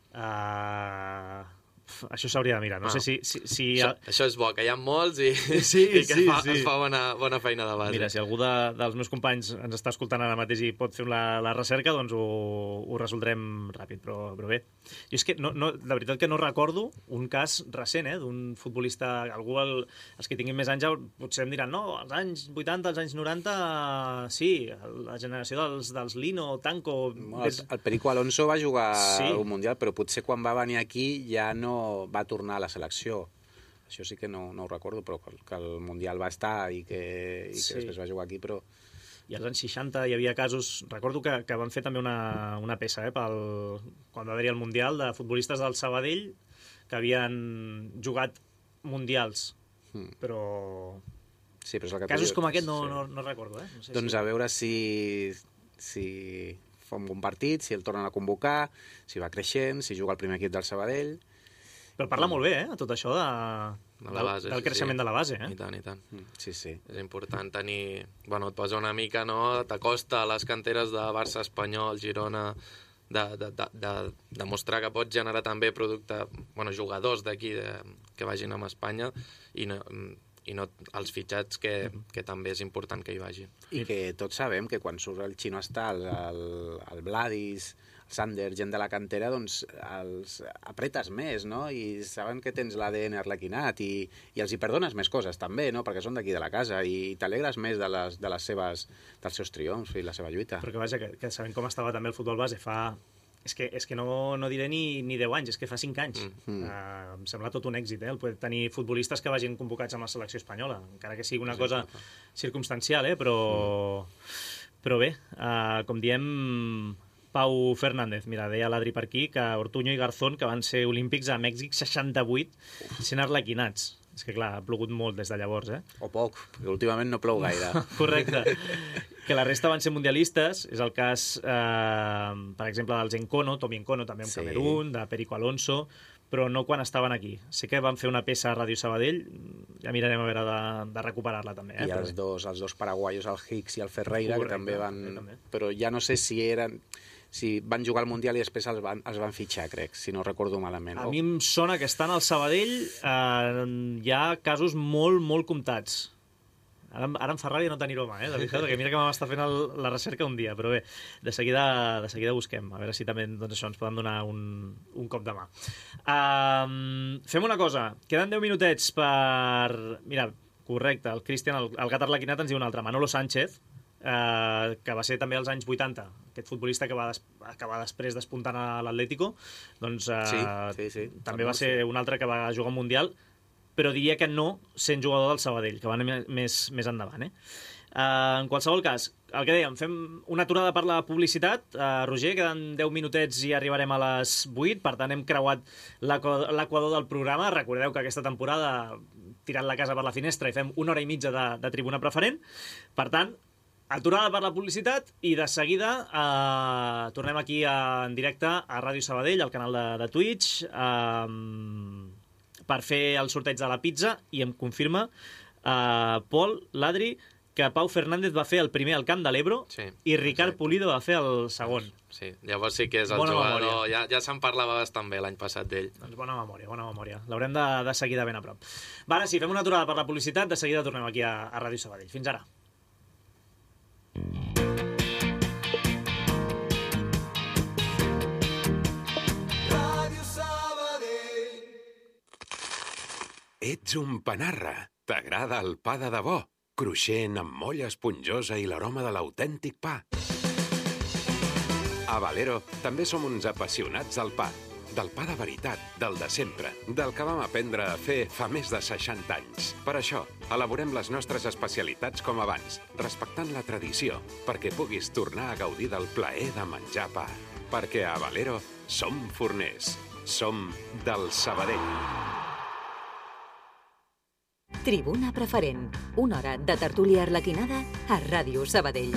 Uh... Això s'hauria de mirar. No ah. sé si... si, si això, això és bo, que hi ha molts i, sí, i que sí, fa, sí. es fa bona, bona feina de base. Mira, si algú de, dels meus companys ens està escoltant ara mateix i pot fer la, la recerca, doncs ho, ho resoldrem ràpid, però, però bé. Jo és que, no, no, de veritat que no recordo un cas recent, eh, d'un futbolista... Algú, el, els que tinguin més anys, potser em diran, no, als anys vuitanta, als anys noranta, sí, la generació dels, dels Lino, Tanco... Bueno, el, el Perico Alonso va jugar sí. al Mundial, però potser quan va venir aquí ja no va tornar a la selecció. Això sí que no, no ho recordo, però que, que el Mundial va estar i que, i que sí. després va jugar aquí, però... I als anys seixanta hi havia casos... Recordo que, que van fer també una, una peça, eh, pel, quan va haver-hi el Mundial, de futbolistes del Sabadell que havien jugat mundials, hmm. però... Sí, però és el que casos dius, com aquest no, sí. no, no recordo, eh? No sé doncs si... a veure si... si fa un bon partit, si el tornen a convocar, si va creixent, si juga el primer equip del Sabadell... Però parla molt bé, eh, tot això de, de la base, del, del creixement sí. de la base, eh? I tant, i tant. Sí, sí. És important tenir... Bueno, et posa una mica, no? T'acosta a les canteres de Barça, Espanyol, Girona, de, de, de, de demostrar que pots generar també producte... Bueno, jugadors d'aquí de, que vagin amb Espanya i no, i no els fitxats, que, que també és important que hi vagin. I que tots sabem que quan surt el Xino Estal, el, el Vladis, el Sander, gent de la cantera, doncs els apretes més, no? I saben que tens l'A D N arlequinat i, i els hi perdones més coses també, no? Perquè són d'aquí de la casa i t'alegres més de les, de les seves, dels seus triomfs i la seva lluita. Perquè vaja, que, que sabem com estava també el futbol base fa... És que, és que no, no diré ni, ni deu anys, és que fa cinc anys. Mm. Uh, em sembla tot un èxit, eh? El poder tenir futbolistes que vagin convocats amb la selecció espanyola, encara que sigui una cosa circumstancial, eh? Però, mm. però bé, uh, com diem, Pau Fernández, mira, deia l'Adri per aquí, que Ortuño i Garzón, que van ser olímpics a Mèxic seixanta-vuit, sent arlequinats. És que, clar, ha plogut molt des de llavors, eh? O poc, perquè últimament no plou gaire. Correcte. Que la resta van ser mundialistes, és el cas, eh, per exemple, del Encono, Tomi Encono, també en Sí. Camerún, de Perico Alonso, però no quan estaven aquí. Sé que van fer una peça a Ràdio Sabadell, ja mirarem a veure de, de recuperar-la també. Eh? I els dos, els dos paraguaios, el Hicks i el Ferreira, Correcte, que també van... també, també. Però ja no sé si eren... si van jugar al Mundial i després els van, els van fitxar, crec, si no recordo malament. A mi em sona que estan al Sabadell, eh, hi ha casos molt, molt comptats. Ara, ara en Ferrari no tenir home, eh, de veritat, perquè mira que vam estar fent el, la recerca un dia, però bé, de seguida, de seguida busquem, a veure si també doncs això, ens poden donar un, un cop de mà. Um, fem una cosa, queden deu minutets per... Mira, correcte, el Cristian, el, el gat arlequinat ens diu un altre, Manolo Sánchez, eh, que va ser també als anys vuitanta, aquest futbolista que va des, acabar després despuntant a l'Atlético, doncs eh, Sí, sí, sí. també va ser un altre que va jugar un Mundial, però diria que no sent jugador del Sabadell, que va anar més, més endavant. Eh? Uh, en qualsevol cas, el que dèiem, fem una aturada per la publicitat. Uh, Roger, queden deu minutets i arribarem a les vuit, per tant hem creuat l'equador del programa. Recordeu que aquesta temporada tirant la casa per la finestra i fem una hora i mitja de, de tribuna preferent. Per tant, aturada per la publicitat i de seguida eh, tornem aquí a, en directe a Ràdio Sabadell, al canal de, de Twitch, eh, per fer el sorteig de la pizza, i em confirma eh, Pol, l'Adri, que Pau Fernández va fer el primer al Camp de l'Ebro, Sí, i Ricard exacte. Pulido va fer el segon. Sí, llavors sí que és el Bona jugador... memòria. Ja, ja se'n parlava bastant bé l'any passat d'ell. Doncs bona memòria, bona memòria. L'haurem de, de seguir de ben a prop. Va, ara sí, fem una aturada per la publicitat, de seguida tornem aquí a, a Ràdio Sabadell. Fins ara. Ets un panarra. T'agrada el pa de debò, cruixent, amb molla esponjosa i l'aroma de l'autèntic pa. A Valero també som uns apassionats del pa. Del pa de veritat, del de sempre, del que vam aprendre a fer fa més de seixanta anys. Per això, elaborem les nostres especialitats com abans, respectant la tradició, perquè puguis tornar a gaudir del plaer de menjar pa. Perquè a Valero som forners. Som del Sabadell. Tribuna Preferent, una hora de tertúlia arlequinada a Ràdio Sabadell.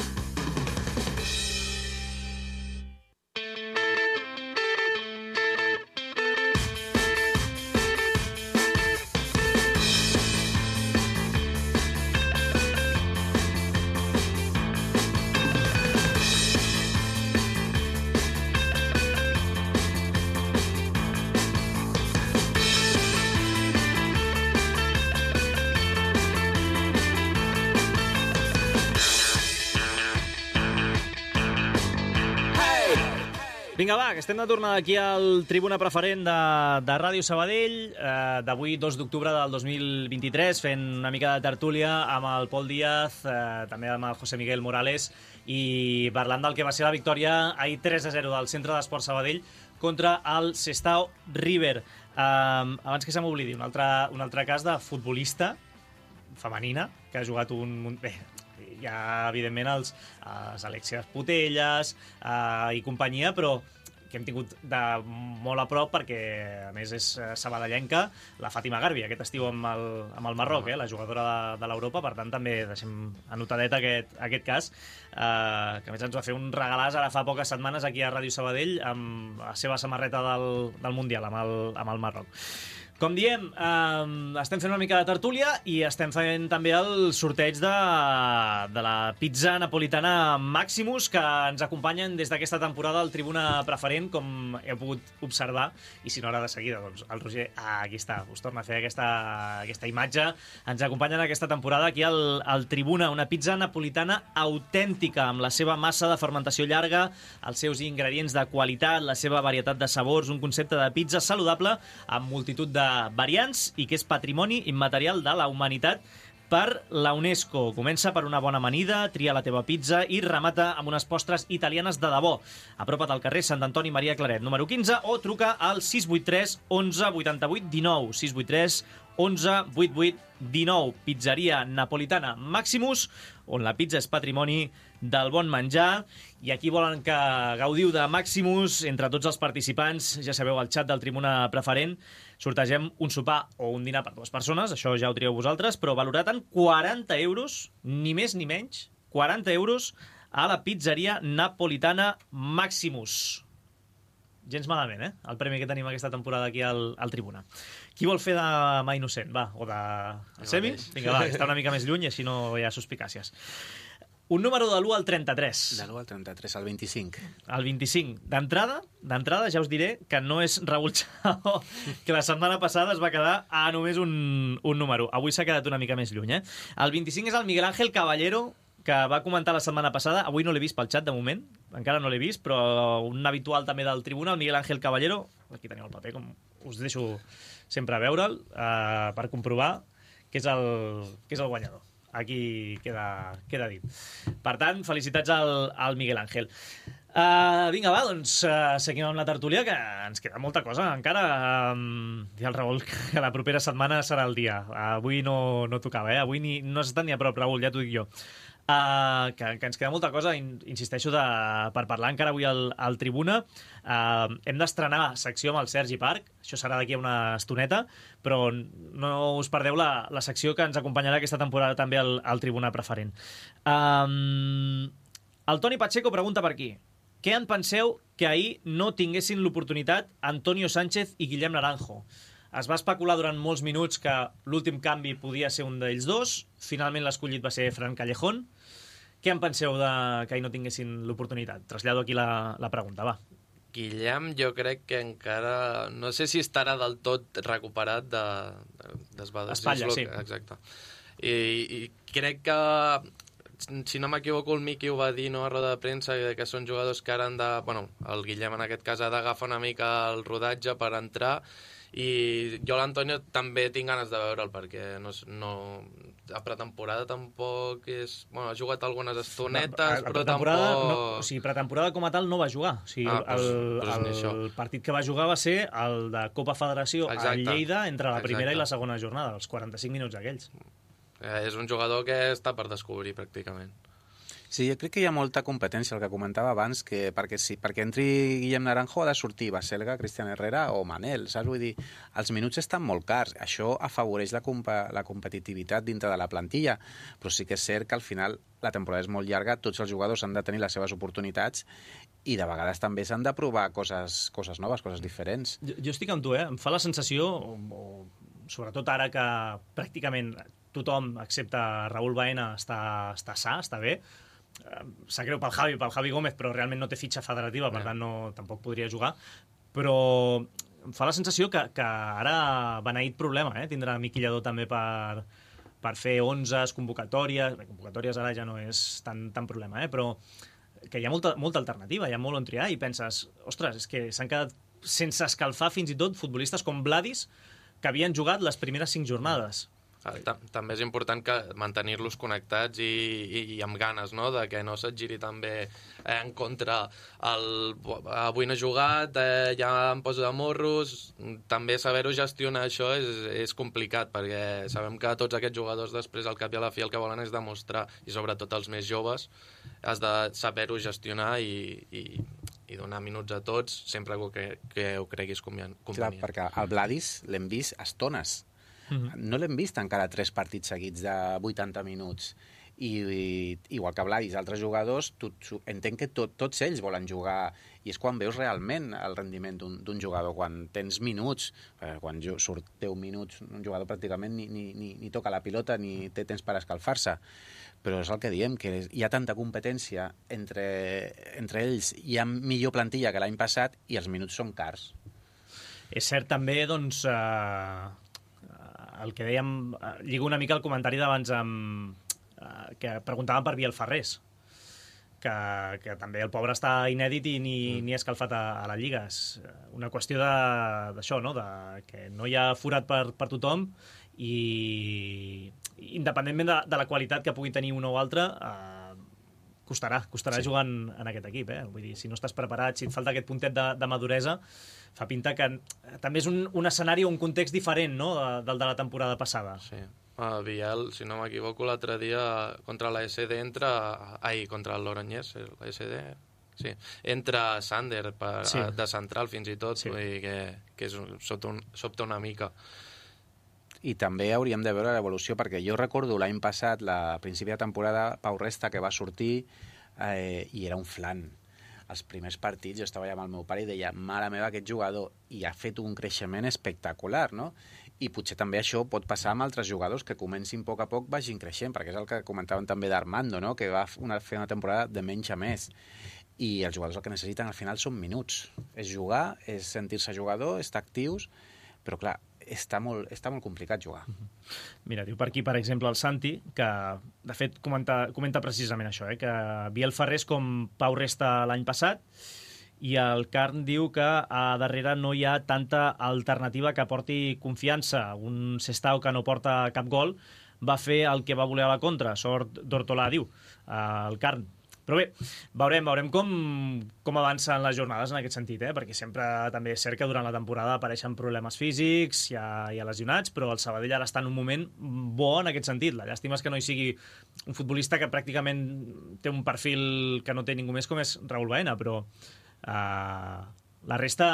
Vinga, va, que estem de tornada aquí al Tribuna Preferent de, de Ràdio Sabadell, eh, d'avui dos d'octubre del dos mil vint-i-tres, fent una mica de tertúlia amb el Pol Díaz, eh, també amb el José Miguel Morales, i parlant del que va ser la victòria ahir tres a zero del Centre d'Esport Sabadell contra el Sestao River. Eh, abans que se m'oblidi, un altre, un altre cas de futbolista femenina que ha jugat un... Bé, hi ha, evidentment, els, les Alexia Putelles eh, i companyia, però que hem tingut de molt a prop perquè, a més, és sabadellenca, la Fàtima Garbi, aquest estiu amb el, amb el Marroc, eh, la jugadora de, de l'Europa. Per tant, també deixem anotadet aquest, aquest cas, eh, que a més ens va fer un regalàs ara fa poques setmanes aquí a Ràdio Sabadell amb la seva samarreta del, del Mundial, amb el, amb el Marroc. Com diem, eh, estem fent una mica de tertúlia i estem fent també el sorteig de, de la pizza napolitana Maximus, que ens acompanyen des d'aquesta temporada al Tribuna Preferent, com heu pogut observar, i si no ara de seguida, doncs el Roger, ah, aquí està, us torna a fer aquesta, aquesta imatge. Ens acompanyen aquesta temporada aquí al, al Tribuna, una pizza napolitana autèntica, amb la seva massa de fermentació llarga, els seus ingredients de qualitat, la seva varietat de sabors, un concepte de pizza saludable amb multitud de variants i que és patrimoni immaterial de la humanitat per la UNESCO. Comença per una bona amanida, tria la teva pizza i remata amb unes postres italianes de debò. Apropa't al carrer Sant Antoni Maria Claret, número quinze, o truca al sis vuit tres onze vuitanta-vuit dinou, sis vuit tres onze vuitanta-vuit dinou. Pizzeria napolitana Maximus, on la pizza és patrimoni del bon menjar. I aquí volen que gaudiu de Maximus entre tots els participants. Ja sabeu, al xat del Tribuna Preferent sortegem un sopar o un dinar per dues persones, això ja ho trieu vosaltres, però valorat en quaranta euros, ni més ni menys, quaranta euros a la pizzeria napolitana Maximus. Gens malament, eh? El premi que tenim aquesta temporada aquí al, al Tribuna. Qui vol fer de mà innocent? Va, o de semi? Vinga, va, està una mica més lluny i així no hi ha suspicàcies. Un número de l'u al trenta-tres. De l'u al trenta-tres, al vint-i-cinc. El vint-i-cinc. D'entrada, d'entrada ja us diré que no és Raúl Chao, que la setmana passada es va quedar a només un, un número. Avui s'ha quedat una mica més lluny, eh? El vint-i-cinc és el Miguel Ángel Caballero, que va comentar la setmana passada. Avui no l'he vist pel xat, de moment. Encara no l'he vist, però un habitual també del Tribuna, el Miguel Ángel Caballero. Aquí teniu el paper, com us deixo sempre veure'l, eh, per comprovar que és el, que és el guanyador. Aquí queda, queda dit. Per tant, felicitats al, al Miguel Ángel. Uh, vinga, va, doncs uh, seguim amb la tertúlia, que ens queda molta cosa encara. Um, I el Raül, que la propera setmana serà el dia. Uh, avui no, no tocava, eh? Avui ni, no has estat ni a prop, Raül, ja t'ho dic jo. Uh, que, que ens queda molta cosa, in, insisteixo, de, per parlar encara avui al, al Tribuna. Uh, hem d'estrenar secció amb el Sergi Parc, això serà d'aquí a una estoneta, però no us perdeu la, la secció que ens acompanyarà aquesta temporada també al, al Tribuna Preferent. Um, el Toni Pacheco pregunta per aquí: què en penseu que ahir no tinguessin l'oportunitat Antonio Sánchez i Guillem Naranjo? Es va especular durant molts minuts que l'últim canvi podia ser un d'ells dos. Finalment l'escollit va ser Fran Callejón. Què en penseu de que ahir no tinguessin l'oportunitat? Trasllado aquí la, la pregunta, va. Guillem, jo crec que encara... No sé si estarà del tot recuperat de... de Espatlla, sí. Exacte. I, I crec que, si no m'equivoco, el Miqui ho va dir, no, a roda de premsa, que són jugadors que ara han de... Bueno, el Guillem en aquest cas ha d'agafar una mica el rodatge per entrar, i jo l'Antonio també tinc ganes de veure'l, perquè no, no, a pretemporada tampoc és... Bueno, ha jugat algunes estonetes, a, a però tampoc... No, o sigui, pretemporada com a tal no va jugar. O sigui, ah, el, pues, pues el, el partit que va jugar va ser el de Copa Federació a Lleida entre la primera Exacte. I la segona jornada, els quaranta-cinc minuts aquells. Eh, és un jugador que està per descobrir, pràcticament. Sí, jo crec que hi ha molta competència, el que comentava abans, que perquè, sí, perquè entri Guillem Naranjo ha de sortir Baselga, Cristian Herrera o Manel, saps? Vull dir, els minuts estan molt cars, això afavoreix la, comp la competitivitat dintre de la plantilla, però sí que és cert que al final la temporada és molt llarga, tots els jugadors han de tenir les seves oportunitats i de vegades també s'han de provar coses, coses noves, coses diferents. Jo, jo estic amb tu, eh? Em fa la sensació, o, o, sobretot ara que pràcticament tothom, excepte Raúl Baena, està, està sa, està bé. Sap greu pel Javi, pel Javi Gómez, però realment no té fitxa federativa, per tant no, tampoc podria jugar, però em fa la sensació que, que ara beneït problema, eh? Tindrà Miqui Lladó també per, per fer onze convocatòries, bé, convocatòries ara ja no és tan, tan problema, eh? Però que hi ha molta, molta alternativa, hi ha molt on triar, i penses, ostres, és que s'han quedat sense escalfar fins i tot futbolistes com Vladis, que havien jugat les primeres cinc jornades. També és important que mantenir-los connectats i, i, i amb ganes, no? De que no se't giri també eh, en contra el avui no he jugat, eh, ja em poso de morros. També saber-ho gestionar això és, és complicat, perquè sabem que tots aquests jugadors després al cap i a la fi el que volen és demostrar, i sobretot els més joves has de saber-ho gestionar i, i, i donar minuts a tots sempre que, que ho creguis convenient. Clar, perquè el Vladis l'hem vist a estones. Mm-hmm. No l'hem vist encara tres partits seguits de vuitanta minuts i, i igual que Blai i altres jugadors, tu, tu, entenc que tot, tots ells volen jugar, i és quan veus realment el rendiment d'un jugador, quan tens minuts, eh, quan surt deu minuts, un jugador pràcticament ni, ni, ni, ni toca la pilota ni té temps per escalfar-se. Però és el que diem, que hi ha tanta competència entre, entre ells, hi ha millor plantilla que l'any passat i els minuts són cars. És cert també, doncs, eh, el que dèiem, lligo una mica el comentari d'abans amb, eh, que preguntaven per Biel Ferrés, que, que també el pobre està inèdit i ni, mm. ni escalfat a, a la Lliga. És una qüestió d'això, no? De, que no hi ha forat per, per tothom i independentment de, de la qualitat que pugui tenir un o altre, eh, costarà, costarà sí. jugar en, en aquest equip. Eh? Vull dir, si no estàs preparat, si et falta aquest puntet de, de maduresa, fa pinta que també és un, un escenari o un context diferent, no?, de, del de la temporada passada. Sí. Uh, Biel, si no m'equivoco, l'altre dia contra la S D entra... Ai, contra el Logroñés, la S D... Sí, entra Sander per, sí. de central fins i tot, sí. Vull dir que, que és un, sobta, un, sobta una mica. I també hauríem de veure l'evolució, perquè jo recordo l'any passat, la principi de temporada, Pau Resta, que va sortir eh, i era un flan. Els primers partits jo estava allà amb el meu pare i deia, mare meva, aquest jugador, i ha fet un creixement espectacular, no? I potser també això pot passar amb altres jugadors que comencin a poc a poc, vagin creixent, perquè és el que comentaven també d'Armando, no?, que va una, fer una temporada de menys a més. I els jugadors el que necessiten al final són minuts. És jugar, és sentir-se jugador, estar actius, però clar, està molt, està molt complicat jugar. Mira, diu per aquí, per exemple, el Santi, que de fet comenta, comenta precisament això, eh, que Biel Ferrés com Pau Resta l'any passat, i el Carn diu que a darrere no hi ha tanta alternativa que porti confiança. Un Sestao que no porta cap gol va fer el que va voler a la contra, sort d'Hortolà, diu el Carn. Però bé, veurem, veurem com, com avancen les jornades en aquest sentit, eh? Perquè sempre també és cert que durant la temporada apareixen problemes físics, hi ha, hi ha lesionats, però el Sabadell ara està en un moment bo en aquest sentit. La llàstima és que no hi sigui un futbolista que pràcticament té un perfil que no té ningú més com és Raúl Baena, però uh, la resta...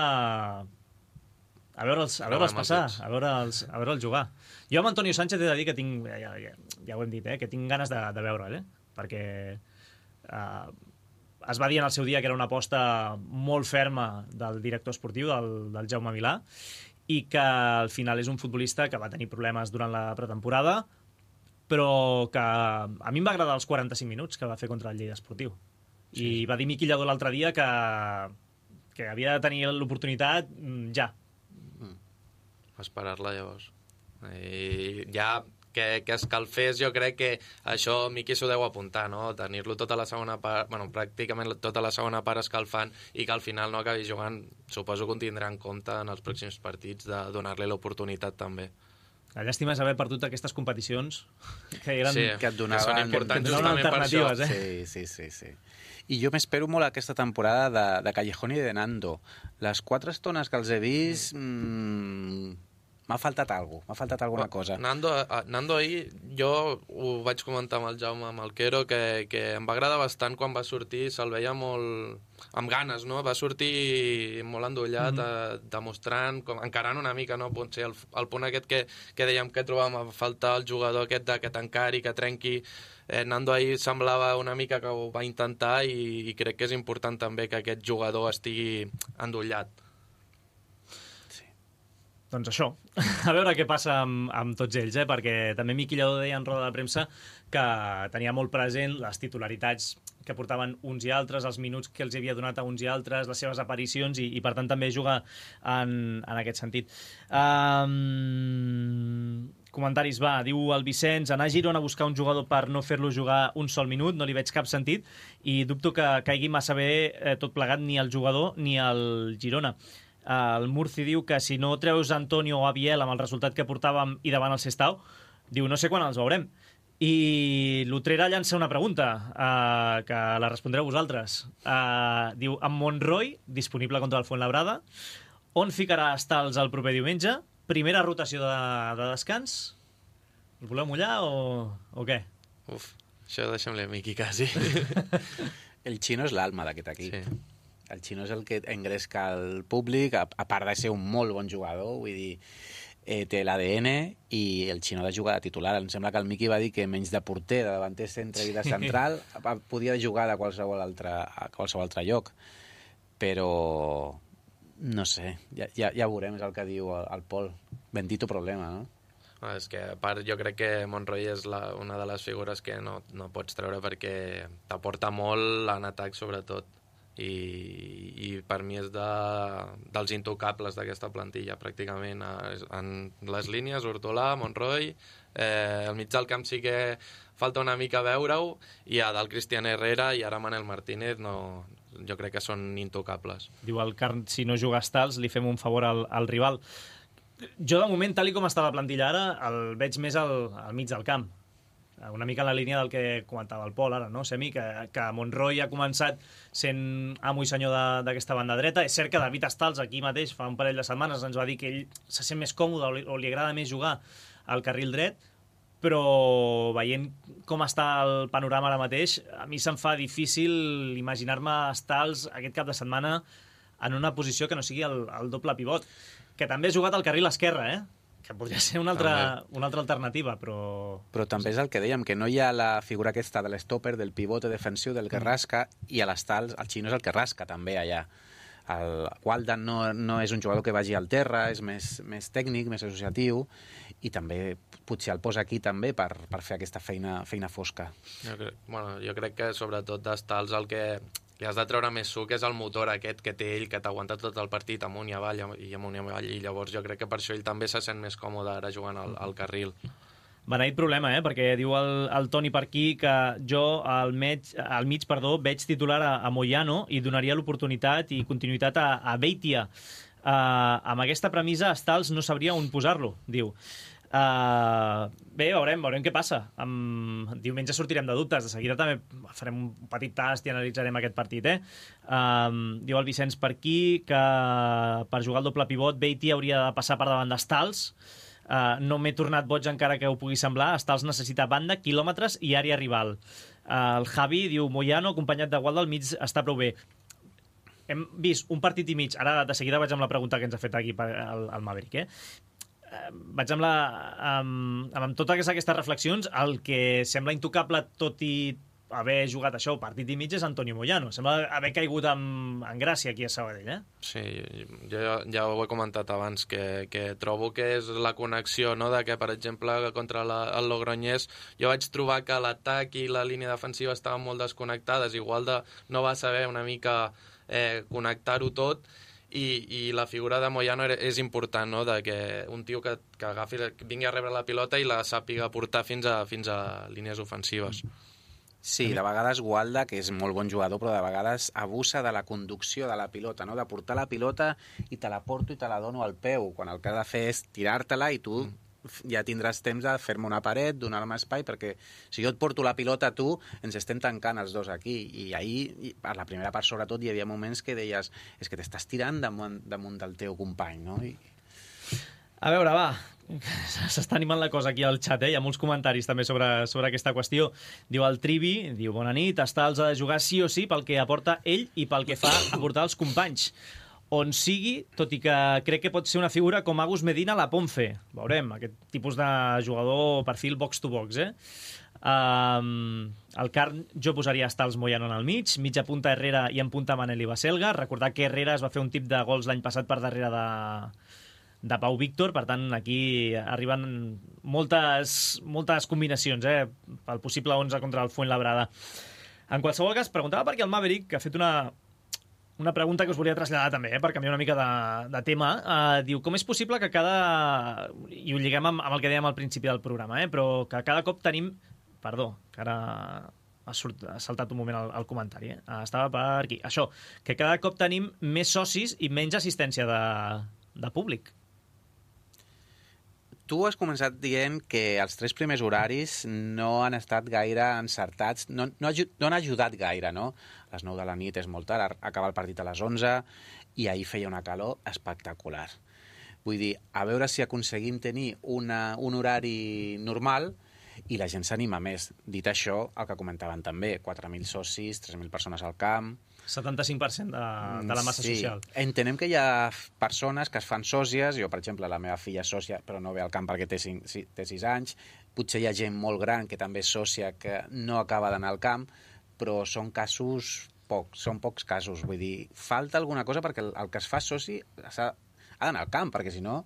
A veure'ls, a veure'ls passar, a veure'ls, a veure'ls jugar. Jo amb Antonio Sánchez he de dir que tinc, ja, ja, ja ho hem dit, eh? Que tinc ganes de, de veure'l, eh? Perquè... Uh, es va dir en el seu dia que era una aposta molt ferma del director esportiu, del, del Jaume Milà, i que al final és un futbolista que va tenir problemes durant la pretemporada, però que a mi em va agradar els quaranta-cinc minuts que va fer contra el Lleida Esportiu. Sí. I va dir Miqui Lladó l'altre dia que, que havia de tenir l'oportunitat ja. Mm. Esperar-la, llavors. I ja... Que, que escalfés, jo crec que això Miqui s'ho deu apuntar, no? Tenir-lo tota la segona part, bueno, pràcticament tota la segona part escalfant i que al final no acabi jugant, suposo que ho tindrà en compte en els pròxims partits de donar-li l'oportunitat també. La llàstima és haver perdut aquestes competicions que eren... Sí, que et donaven, que són importants que justament per això. Eh? Sí, sí, sí, sí. I jo m'espero molt aquesta temporada de, de Callejón i de Nando. Les quatre estones que els he vist... Mm, m'ha faltat alguna cosa, m'ha faltat alguna cosa. Nando, Nando ahir, jo ho vaig comentar amb el Jaume, amb el Quero, que, que em va agradar bastant quan va sortir, se'l veia molt amb ganes, no? Va sortir molt endollat, mm-hmm. eh, demostrant, com, encarant una mica, no? Potser el, el punt aquest que, que dèiem que trobàvem a faltar el jugador aquest de, que t'encari, que trenqui. Eh, Nando ahir semblava una mica que ho va intentar i, i crec que és important també que aquest jugador estigui endollat. Doncs això, a veure què passa amb, amb tots ells, eh? Perquè també Miqui Lladó deia en roda de premsa que tenia molt present les titularitats que portaven uns i altres, els minuts que els havia donat a uns i altres, les seves aparicions, i, i per tant també juga en, en aquest sentit. Um, comentaris, va, diu el Vicenç, anar a Girona a buscar un jugador per no fer-lo jugar un sol minut, no li veig cap sentit, i dubto que caigui massa bé eh, tot plegat ni el jugador ni el Girona. El Murci diu que si no treus Antonio o Abiel amb el resultat que portàvem i davant el Sestao, diu no sé quan els veurem. I l'Utrera llança una pregunta uh, que la respondreu vosaltres. Uh, diu, amb Monroy disponible contra el Fuenlabrada, on ficarà Stals el proper diumenge? Primera rotació de, de descans? Us voleu mullar o, o què? Uf, això deixem-li a Miqui quasi. El Xino és l'alma d'aquest equip. Sí. El Xino és el que engresca el públic, a, a part de ser un molt bon jugador, vull dir, eh, té l'A D N i el Xino de jugar de titular. Em sembla que el Miqui va dir que menys de porter, de davanter centre i de central, podia jugar de qualsevol altre, a qualsevol altre lloc. Però, no sé, ja, ja, ja veurem, és el que diu el, el Pol. Bendito problema, no? Ah, és que, a part, jo crec que Monroy és la, una de les figures que no, no pots treure perquè t'aporta molt en atac, sobretot. I, i per mi és de, dels intocables d'aquesta plantilla, pràcticament. En les línies, Hortolà, Monroy, eh, al mig del camp sí que falta una mica veure-ho, i a del Cristian Herrera i ara Manel Martínez no, jo crec que són intocables. Diu el Carn, si no juga Stals, li fem un favor al, al rival. Jo, de moment, tal com està la plantilla ara, el veig més al, al mig del camp. Una mica en la línia del que comentava el Pol ara, no, Semi? Que, que Monroy ha començat sent amo i senyor d'aquesta banda dreta. És cert que David Stals, aquí mateix, fa un parell de setmanes, ens va dir que ell se sent més còmode o li, o li agrada més jugar al carril dret, però veient com està el panorama ara mateix, a mi se'm fa difícil imaginar-me Stals aquest cap de setmana en una posició que no sigui el, el doble pivot, que també ha jugat al carril esquerre, eh? Que podria ser una altra, una altra alternativa, però... Però també és el que dèiem, que no hi ha la figura aquesta de l'estopper, del pivote defensiu, del que rasca, i a l'Stals el Xino és el que rasca també allà. El Walden no, no és un jugador que vagi al terra, és més, més tècnic, més associatiu, i també potser el posa aquí també per, per fer aquesta feina, feina fosca. Jo crec, bueno, jo crec que sobretot d'Stals el que li has de treure més suc és el motor aquest que té ell, que t'aguanta tot el partit amunt i avall i amunt i avall, i llavors jo crec que per això ell també se sent més còmode ara jugant al, al carril. Beneït problema, eh? Perquè diu el, el Toni per aquí que jo al, mig, al mig perdó, veig titular a, a Moyano i donaria l'oportunitat i continuïtat a, a Beitia. Uh, amb aquesta premissa, Stals no sabria on posar-lo, diu. Uh, bé, veurem, veurem què passa. Um, diumenge sortirem de dubtes. De seguida també farem un petit tast i analitzarem aquest partit, eh? Um, diu el Vicenç per aquí que per jugar el doble pivot Beatty hauria de passar per davant d'Stals. Uh, no m'he tornat boig encara que ho pugui semblar. Stals necessita banda, quilòmetres i àrea rival. Uh, el Javi diu Moyano acompanyat de Waldo al mig està prou bé. Hem vist un partit i mig. Ara de seguida vaig amb la pregunta que ens ha fet aquí el, el Maverick, eh? Vaig amb, la, amb, amb totes aquestes reflexions, el que sembla intocable, tot i haver jugat això, partit i mig, és Antonio Moyano. Sembla haver caigut amb, en gràcia aquí a Sabadell, eh? Sí, jo ja ho he comentat abans, que, que trobo que és la connexió, no?, de que, per exemple, contra la, el Logroñés, jo vaig trobar que l'atac i la línia defensiva estaven molt desconnectades, igual de no va saber una mica eh, connectar-ho tot, I, i la figura de Moyano és important, no?, de que un tio que, que agafi, vingui a rebre la pilota i la sàpiga portar fins a, fins a línies ofensives. Sí, de vegades Walda, que és molt bon jugador, però de vegades abusa de la conducció de la pilota, no?, de portar la pilota i te la porto i te la dono al peu, quan el que ha de fer és tirar-te-la i tu mm. ja tindràs temps de fer-me una paret, donar-me espai, perquè si jo et porto la pilota a tu, ens estem tancant els dos aquí. I ahir, a la primera part sobretot, hi havia moments que deies és que t'estàs tirant damunt, damunt del teu company, no? I... A veure, va, s'està animant la cosa aquí al xat, eh? Hi ha molts comentaris també sobre, sobre aquesta qüestió. Diu el Trivi, diu bona nit, Stals ha de jugar sí o sí pel que aporta ell i pel que fa a portar els companys. On sigui, tot i que crec que pot ser una figura com Agus Medina a la Ponce. Veurem, aquest tipus de jugador perfil box-to-box, eh? Um, el Carn, jo posaria Stals Moyano en el mig, mitja punta Herrera i en punta Manel i Baselga. Recordar que Herrera es va fer un tip de gols l'any passat per darrere de, de Pau Víctor, per tant, aquí arriben moltes, moltes combinacions, eh? Pel possible onze contra el Fuenlabrada. En qualsevol cas, preguntava per què el Maverick, que ha fet una... Una pregunta que us volia traslladar també, eh, per canviar una mica de, de tema. Uh, diu, com és possible que cada... I ho lliguem amb, amb el que dèiem al principi del programa, eh, però que cada cop tenim... Perdó, que ara ha, surt, ha saltat un moment el, el comentari. Eh? Uh, estava per aquí. Això, que cada cop tenim més socis i menys assistència de, de públic. Tu has començat dient que els tres primers horaris no han estat gaire encertats, no, no, no han ajudat gaire, no? A les nou de la nit és molt tard, acaba el partit a les onze i ahir feia una calor espectacular. Vull dir, a veure si aconseguim tenir una, un horari normal i la gent s'anima més. Dit això, el que comentaven també, quatre mil socis, tres mil persones al camp... setanta-cinc per cent de, de la massa sí. social. Entenem que hi ha persones que es fan sòcies, jo, per exemple, la meva filla és sòcia, però no ve al camp perquè té, cinc, té sis anys, potser hi ha gent molt gran que també és sòcia que no acaba d'anar al camp, però són casos pocs, són pocs casos, vull dir, falta alguna cosa perquè el, el que es fa soci ha, ha d'anar al camp, perquè si no...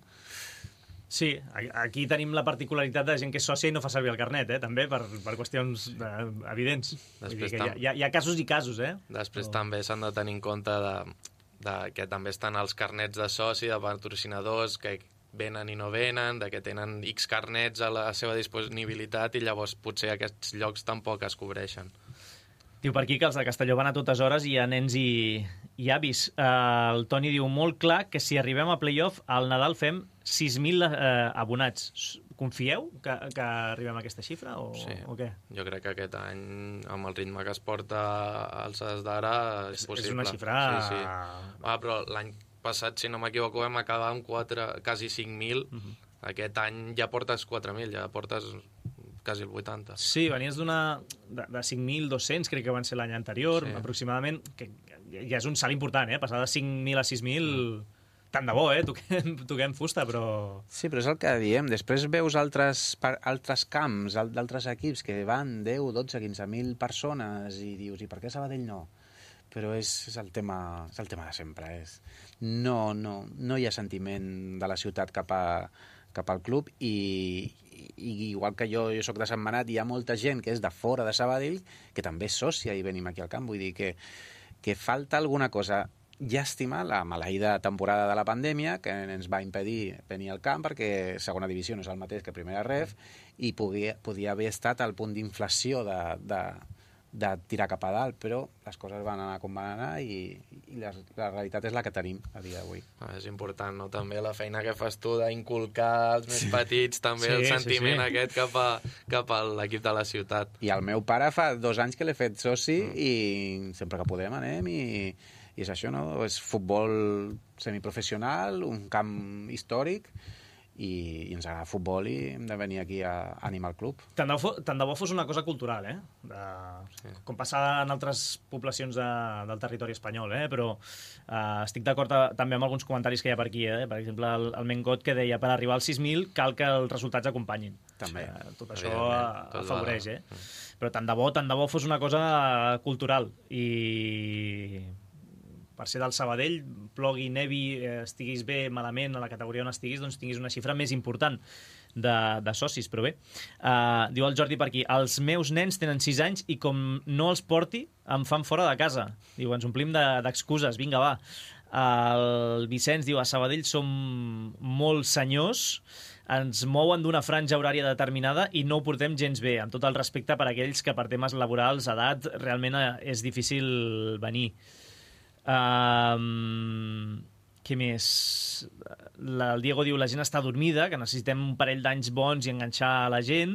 Sí, aquí tenim la particularitat de gent que és sòcia i no fa servir el carnet, eh? També, per, per qüestions eh, evidents. Vull dir que hi, ha, hi, ha, hi ha casos i casos, eh? Després Però... també s'han de tenir en compte de, de que també estan els carnets de soci, de patrocinadors, que venen i no venen, de que tenen X carnets a la seva disponibilitat i llavors potser aquests llocs tampoc es cobreixen. Diu per aquí que els de Castelló van a totes hores i hi ha nens i, i avis. Uh, el Toni diu molt clar que si arribem a playoff al Nadal fem sis mil uh, abonats. Confieu que, que arribem a aquesta xifra o, sí. o què? Jo crec que aquest any, amb el ritme que es porta als As d'ara, és, és possible. És una xifra... Sí, sí. Ah, però l'any passat, si no m'equivoco, vam acabar amb quatre, quasi cinc mil. Uh-huh. Aquest any ja portes quatre mil, ja portes... quasi el vuitanta. Sí, venies d'una de, de cinc mil dos-cents, crec que van ser l'any anterior, sí. aproximadament, que ja és un salt important, eh? Passar de cinc mil a sis mil, mm. tant de bo, eh? Toquem, toquem fusta, però... Sí, però és el que diem. Després veus altres, altres camps, d'altres equips que van deu, dotze, quinze mil persones i dius, i per què Sabadell no? Però és, és, el tema, és el tema de sempre. És... No, no, no hi ha sentiment de la ciutat cap a cap al club i, i igual que jo, jo soc de Sant Manat, hi ha molta gent que és de fora de Sabadell que també és sòcia i venim aquí al camp. Vull dir que, que falta alguna cosa. Llàstima la maleïda temporada de la pandèmia que ens va impedir venir al camp perquè segona divisió no és el mateix que primera ref i podia, podia haver estat al punt d'inflació de, de, de tirar cap a dalt, però les coses van anar com van anar i, i la, la realitat és la que tenim a dia d'avui. Ah, és important, no? També la feina que fas tu d'inculcar als més petits, també sí, el sentiment sí, sí. aquest cap a, cap a l'equip de la ciutat. I el meu pare fa dos anys que l'he fet soci mm. i sempre que podem anem i, i és això, no? És futbol semiprofessional, un camp històric i, i ens agrada futbol i hem de venir aquí a animar el club. Tant de bo, tant de bo fos una cosa cultural, eh? De, sí. Com passa en altres poblacions de, del territori espanyol, eh? Però eh, estic d'acord també amb alguns comentaris que hi ha per aquí, eh? Per exemple, el, el Mengot que deia per arribar als sis mil cal que els resultats acompanyin. També. O sigui, tot això afavoreix, eh? Però tant de bo, tant de bo fos una cosa cultural i... per ser del Sabadell, plogui, nevi, estiguis bé, malament, a la categoria on estiguis, doncs tinguis una xifra més important de, de socis, però bé. Uh, diu el Jordi per aquí, els meus nens tenen sis anys i com no els porti, em fan fora de casa. Diu, ens omplim d'excuses, de, vinga, va. Uh, el Vicenç diu, a Sabadell som molt senyors, ens mouen d'una franja horària determinada i no ho portem gens bé, amb tot el respecte per a aquells que per temes laborals, edat, realment és difícil venir. Um, què més? La, el Diego diu la gent està dormida, que necessitem un parell d'anys bons i enganxar a la gent.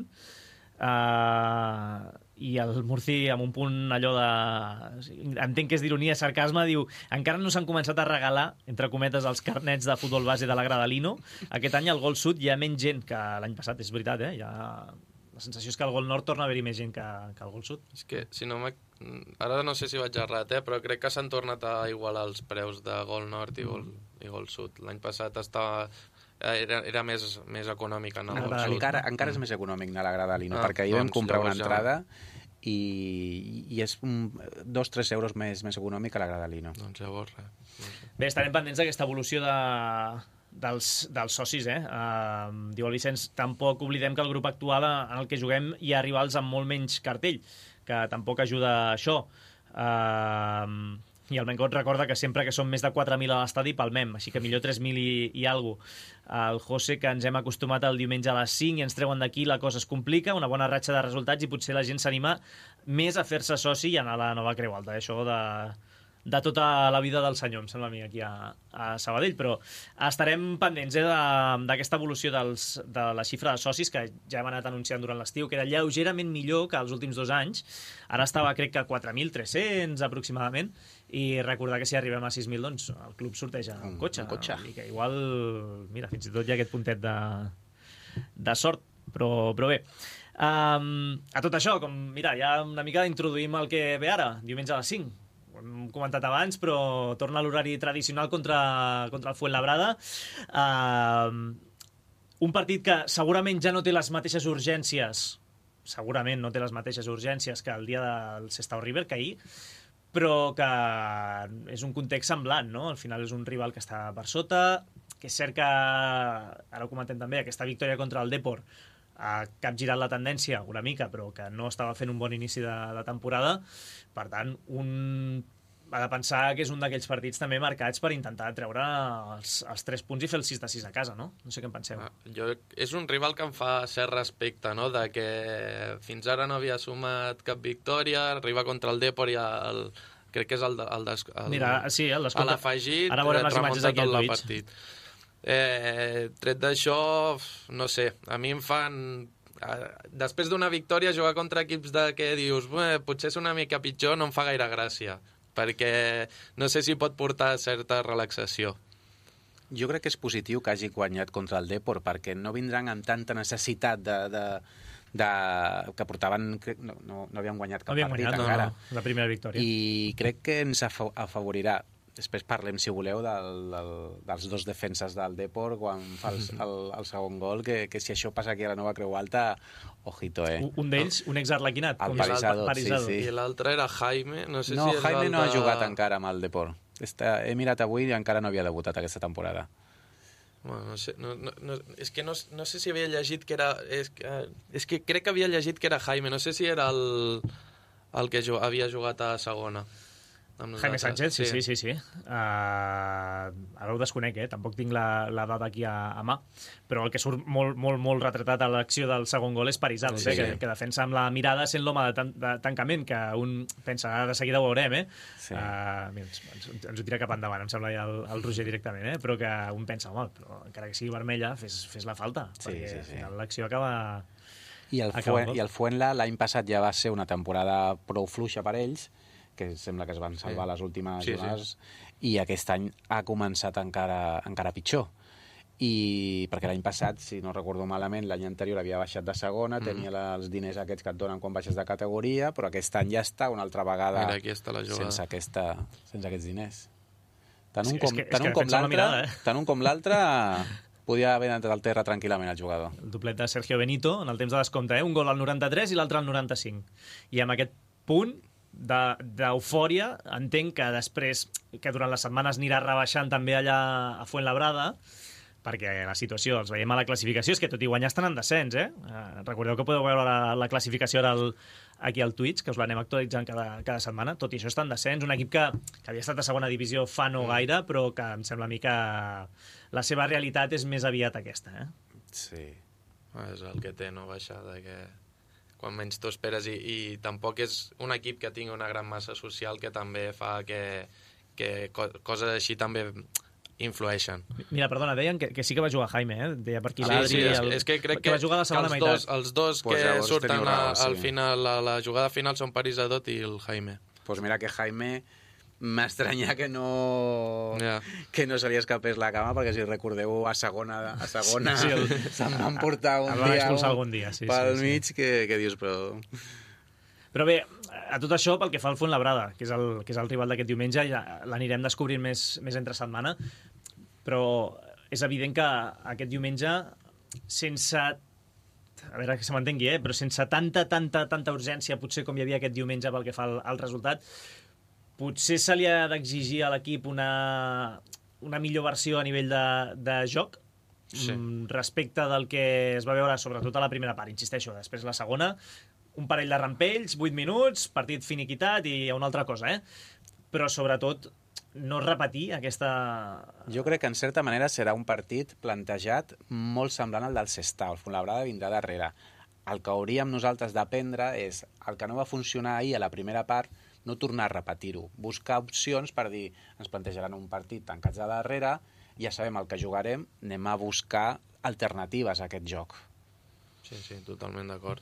Uh, i el Murci amb un punt allò de... entenc que és d'ironia, sarcasme, diu encara no s'han començat a regalar, entre cometes, els carnets de futbol base de la Gradalino. Aquest any al Gol Sud hi ha menys gent que l'any passat, és veritat, eh? Hi ha... La sensació és que al Gol Nord torna a haver-hi més gent que, que al Gol Sud. És que, si no ara no sé si vaig errat, eh? Però crec que s'han tornat a igualar els preus de Gol Nord i Gol, i Gol Sud. L'any passat estava... Era, era més, més econòmic anar al Gol Sud. Encara, encara és més econòmic anar a la Gradalino, ah, perquè ahir doncs, vam comprar una entrada ja... i, i és un, dos tres euros més, més econòmic a la Gradalino. Doncs llavors res. No sé. Bé, estarem pendents d'aquesta evolució de... Dels, dels socis, eh? Uh, diu el Vicenç, tampoc oblidem que el grup actual en el que juguem hi ha rivals amb molt menys cartell, que tampoc ajuda a això. Uh, I el Mencot recorda que sempre que som més de quatre mil a l'estadi palmem, així que millor tres mil i, i alguna cosa. El José, que ens hem acostumat el diumenge a les cinc i ens treuen d'aquí, la cosa es complica, una bona ratxa de resultats i potser la gent s'anima més a fer-se soci i anar a la nova Creu Alta. Això de... de tota la vida del senyor, em sembla a mi, aquí a, a Sabadell, però estarem pendents eh, d'aquesta evolució dels, de la xifra de socis que ja hem anat anunciant durant l'estiu, que era lleugerament millor que els últims dos anys. Ara estava, crec que, quatre mil tres-cents aproximadament, i recordar que si arribem a sis mil, doncs el club sorteja un cotxe. Un cotxe. I que igual, mira, fins i tot hi ha aquest puntet de, de sort, però, però bé. Um, a tot això, com, mira, ja una mica introduïm el que ve ara, diumenge a les cinc. hem comentat abans, però torna a l'horari tradicional contra, contra el Fuenlabrada. Uh, un partit que segurament ja no té les mateixes urgències, segurament no té les mateixes urgències que el dia del Sestao River, que ahir, però que és un context semblant, no? Al final és un rival que està per sota, que és cert que, ara ho comentem també, aquesta victòria contra el Depor ha capgirat la tendència una mica, però que no estava fent un bon inici de, de temporada. Per tant, un ha de pensar que és un d'aquells partits també marcats per intentar treure els, els tres punts i fer el sis de sis a casa, no? No sé què en penseu. Ah, jo, és un rival que em fa cert respecte, no? De que fins ara no havia sumat cap victòria, arriba contra el Depor i el, crec que és el, el, des, el, Mira, sí, el a l'afegit, ara veurem les imatges aquí al Twitch. Partit. Eh, tret d'això, no sé, a mi em fan... Després d'una victòria, jugar contra equips de què dius, potser és una mica pitjor, no em fa gaire gràcia, perquè no sé si pot portar certa relaxació. Jo crec que és positiu que hagi guanyat contra el Depor, perquè no vindran amb tanta necessitat de... de... De, que portaven... No, no, no havien guanyat cap no havien partit guanyat, encara. No, no, la primera victòria. I crec que ens afavorirà. Després parlem, si voleu, del, del, dels dos defenses del Depor quan fa el, el, el segon gol, que, que si això passa aquí a la Nova Creu Alta, ojito, eh? Un, un d'ells, un exarlequinat. El Parisado, Parisado, sí, sí. I l'altre era Jaime, no sé no, si és Jaime el no de... ha jugat encara amb el Depor. Està, he mirat avui i encara no havia debutat aquesta temporada. Bueno, no sé, no, no, no, és que no, no sé si havia llegit que era... És que, és que crec que havia llegit que era Jaime, no sé si era el, el que jo, havia jugat a segona. Jaime Sánchez, sí, sí, sí. sí. Uh, ara ho desconec, eh? Tampoc tinc la, la dada aquí a, a mà, però el que surt molt, molt, molt retratat a l'acció del segon gol és Parisado, sí, eh? sí. que, que defensa amb la mirada sent l'home de, tan, de tancament, que un pensa, de seguida ho veurem, eh? Sí. Uh, mira, ens, ens ho tira cap endavant, em sembla ja el, el Roger directament, eh? Però que un pensa, home, però encara que sigui vermella, fes, fes la falta, sí, perquè sí, sí. al final l'acció acaba... I el, Fuen, i el Fuenla l'any passat ja va ser una temporada prou fluixa per ells, que sembla que es van salvar sí. les últimes sí, jornades, sí. i aquest any ha començat encara, encara pitjor. I perquè l'any passat, si no recordo malament, l'any anterior havia baixat de segona, mm. tenia la, els diners aquests que et donen quan baixes de categoria, però aquest any ja està una altra vegada Mira, aquí està la sense, aquesta, sense aquests diners. Tant un sí, com, és que, tant és un com l'altre, eh? tant un com l'altre podia haver entrat al terra tranquil·lament el jugador. El doplet de Sergio Benito en el temps de descompte, eh? Un gol al noranta-tres i l'altre al noranta-cinc. I amb aquest punt d'eufòria, entenc que després, que durant les setmanes anirà rebaixant també allà a Fuenlabrada, perquè la situació, els veiem a la classificació, és que tot i guanyar estan en descens, eh? Uh, recordeu que podeu veure la, la classificació ara el, aquí al Twitch, que us l'anem actualitzant cada, cada setmana, tot i això està en descens, un equip que, que havia estat a segona divisió fa no gaire, però que em sembla a mi que la seva realitat és més aviat aquesta, eh? Sí, és el que té, no baixar, de que quan menys t'ho esperes, i, i tampoc és un equip que tingui una gran massa social, que també fa que, que coses així també influeixen. Mira, perdona, deien que, que sí que va jugar Jaime, eh? Deia per aquí sí, l'Adri. Sí, és, el... és que crec que, que va jugar a la segona els meitat. Dos, els dos pues que surten raó, sí. al final, a la jugada final són Parisado i el Jaime. Pues mira que Jaime m'estranya que no yeah. que no se li escapés la cama, perquè si recordeu a segona, a segona sí, el... se'n van portar un el dia, algun dia sí, pel sí, mig sí. Que, que dius, però... Però bé, a tot això, pel que fa al Fuenlabrada, que és el, que és el rival d'aquest diumenge, ja l'anirem descobrint més, més entre setmana, però és evident que aquest diumenge, sense... a veure que se m'entengui, eh? però sense tanta, tanta, tanta urgència, potser com hi havia aquest diumenge pel que fa al, al resultat, potser se li ha d'exigir a l'equip una, una millor versió a nivell de, de joc, sí. respecte del que es va veure sobretot a la primera part, insisteixo, després la segona, un parell de rampells, vuit minuts, partit finiquitat i una altra cosa, eh? Però sobretot no repetir aquesta... Jo crec que en certa manera serà un partit plantejat molt semblant al del Sestao, el Fuenlabrada vindrà darrere. El que hauríem nosaltres d'aprendre és el que no va funcionar ahir a la primera part, no tornar a repetir-ho, buscar opcions per dir, ens plantejaran un partit tancats a darrere, ja sabem el que jugarem, anem a buscar alternatives a aquest joc. Sí, sí, totalment d'acord.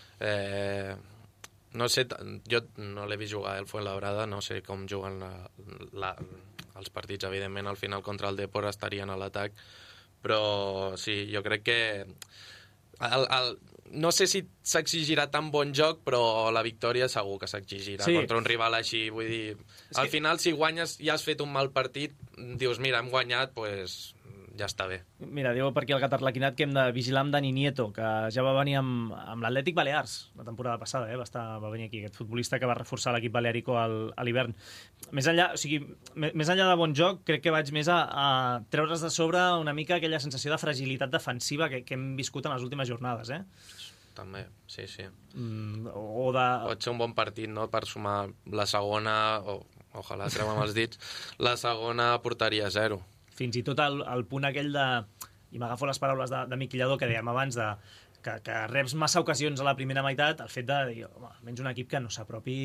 Eh, no sé, jo no l'he vist jugar el Fuenlabrada, no sé com juguen la, la, els partits, evidentment al final contra el Depor estarien a l'atac, però sí, jo crec que el, el, no sé si s'exigirà tan bon joc, però la victòria segur que s'exigirà sí. contra un rival així. Vull dir, és al que... final, si guanyes i has fet un mal partit, dius, mira, hem guanyat, doncs pues, ja està bé. Mira, diu per aquí el Gat Arlequinat que hem de vigilar amb Dani Nieto, que ja va venir amb, amb l'Atlètic Balears la temporada passada, eh? va, estar, va venir aquí, aquest futbolista que va reforçar l'equip balearico al, a l'hivern. Més enllà, o sigui, més enllà de bon joc, crec que vaig més a, a treure's de sobre una mica aquella sensació de fragilitat defensiva que, que hem viscut en les últimes jornades, eh? També, sí, sí. Mm, o de... Pot ser un bon partit, no?, per sumar la segona, o ojalà treu amb els dits, la segona porteria zero. Fins i tot el, el punt aquell de... I m'agafo les paraules de, de Miqui Lladó que dèiem abans, de, que, que reps massa ocasions a la primera meitat, el fet de dir, home, almenys un equip que no s'apropi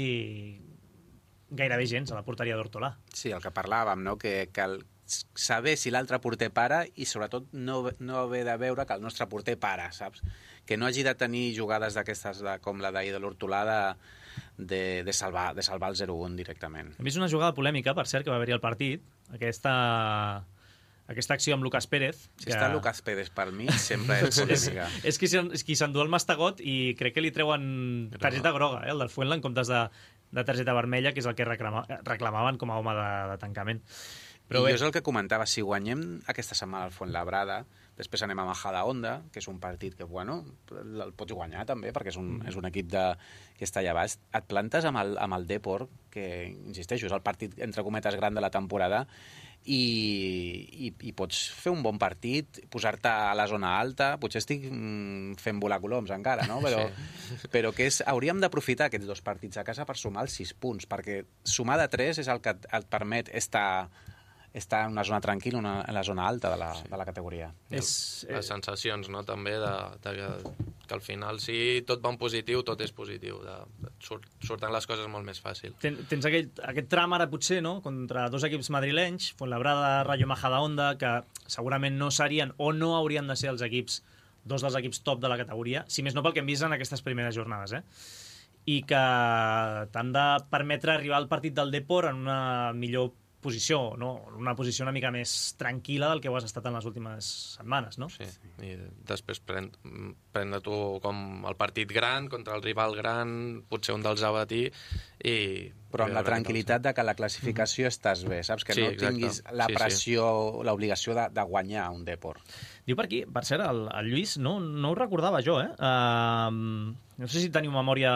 gairebé gens a la porteria d'Hortolà. Sí, el que parlàvem, no? que, que el, saber si l'altre porter para i sobretot no, no haver de veure que el nostre porter para, saps? Que no hagi de tenir jugades d'aquestes de, com la d'ahir de l'Hortolà de, de, de, salvar, de salvar el zero un directament. Hem vist una jugada polèmica, per cert, que va haver-hi al partit, aquesta, aquesta acció amb Lucas Pérez. Si que... està Lucas Pérez per mi, sempre és polèmica. és, és qui, és qui s'endú el mastegot i crec que li treuen targeta groga, eh, el del Fuenla, en comptes de, de targeta vermella, que és el que reclama, reclamaven com a home de, de tancament. Però I bé, jo és el que comentava, si guanyem aquesta setmana al Fuenlabrada, després anem a Majadahonda, que és un partit que, bueno, el pots guanyar també, perquè és un, mm. és un equip de, que està allà baix. Et plantes amb el, amb el Depor, que, insisteixo, és el partit, entre cometes, gran de la temporada, i, i, i pots fer un bon partit, posar-te a la zona alta, potser estic mm, fent volar coloms encara, no? Però, sí. però que és, hauríem d'aprofitar aquests dos partits a casa per sumar els sis punts, perquè sumar de tres és el que et, et permet estar... està en una zona tranquil·la, una, en la zona alta de la, sí. de la categoria. És, les sensacions, no?, també, de, de que, que al final, si tot va en positiu, tot és positiu. De, de, surt, surten les coses molt més fàcil. Ten, tens aquell, aquest tram ara, potser, no?, contra dos equips madrilenys, Fuenlabrada, Rayo Majadahonda, que segurament no serien o no haurien de ser els equips, dos dels equips top de la categoria, si més no pel que hem vist en aquestes primeres jornades, eh? I que t'han de permetre arribar al partit del Depor en una millor posició, no? Una posició una mica més tranquil·la del que ho has estat en les últimes setmanes, no? Sí, i després pren, prendre tu com el partit gran contra el rival gran, potser un dels a batir, i... Però amb la tranquil·litat de que la classificació mm-hmm. estàs bé, saps? Que sí, no tinguis exacte. la pressió, sí, sí. l'obligació de, de guanyar un Depor. Diu per aquí, per cert, el, el Lluís, no, no ho recordava jo, eh? Uh, no sé si teniu memòria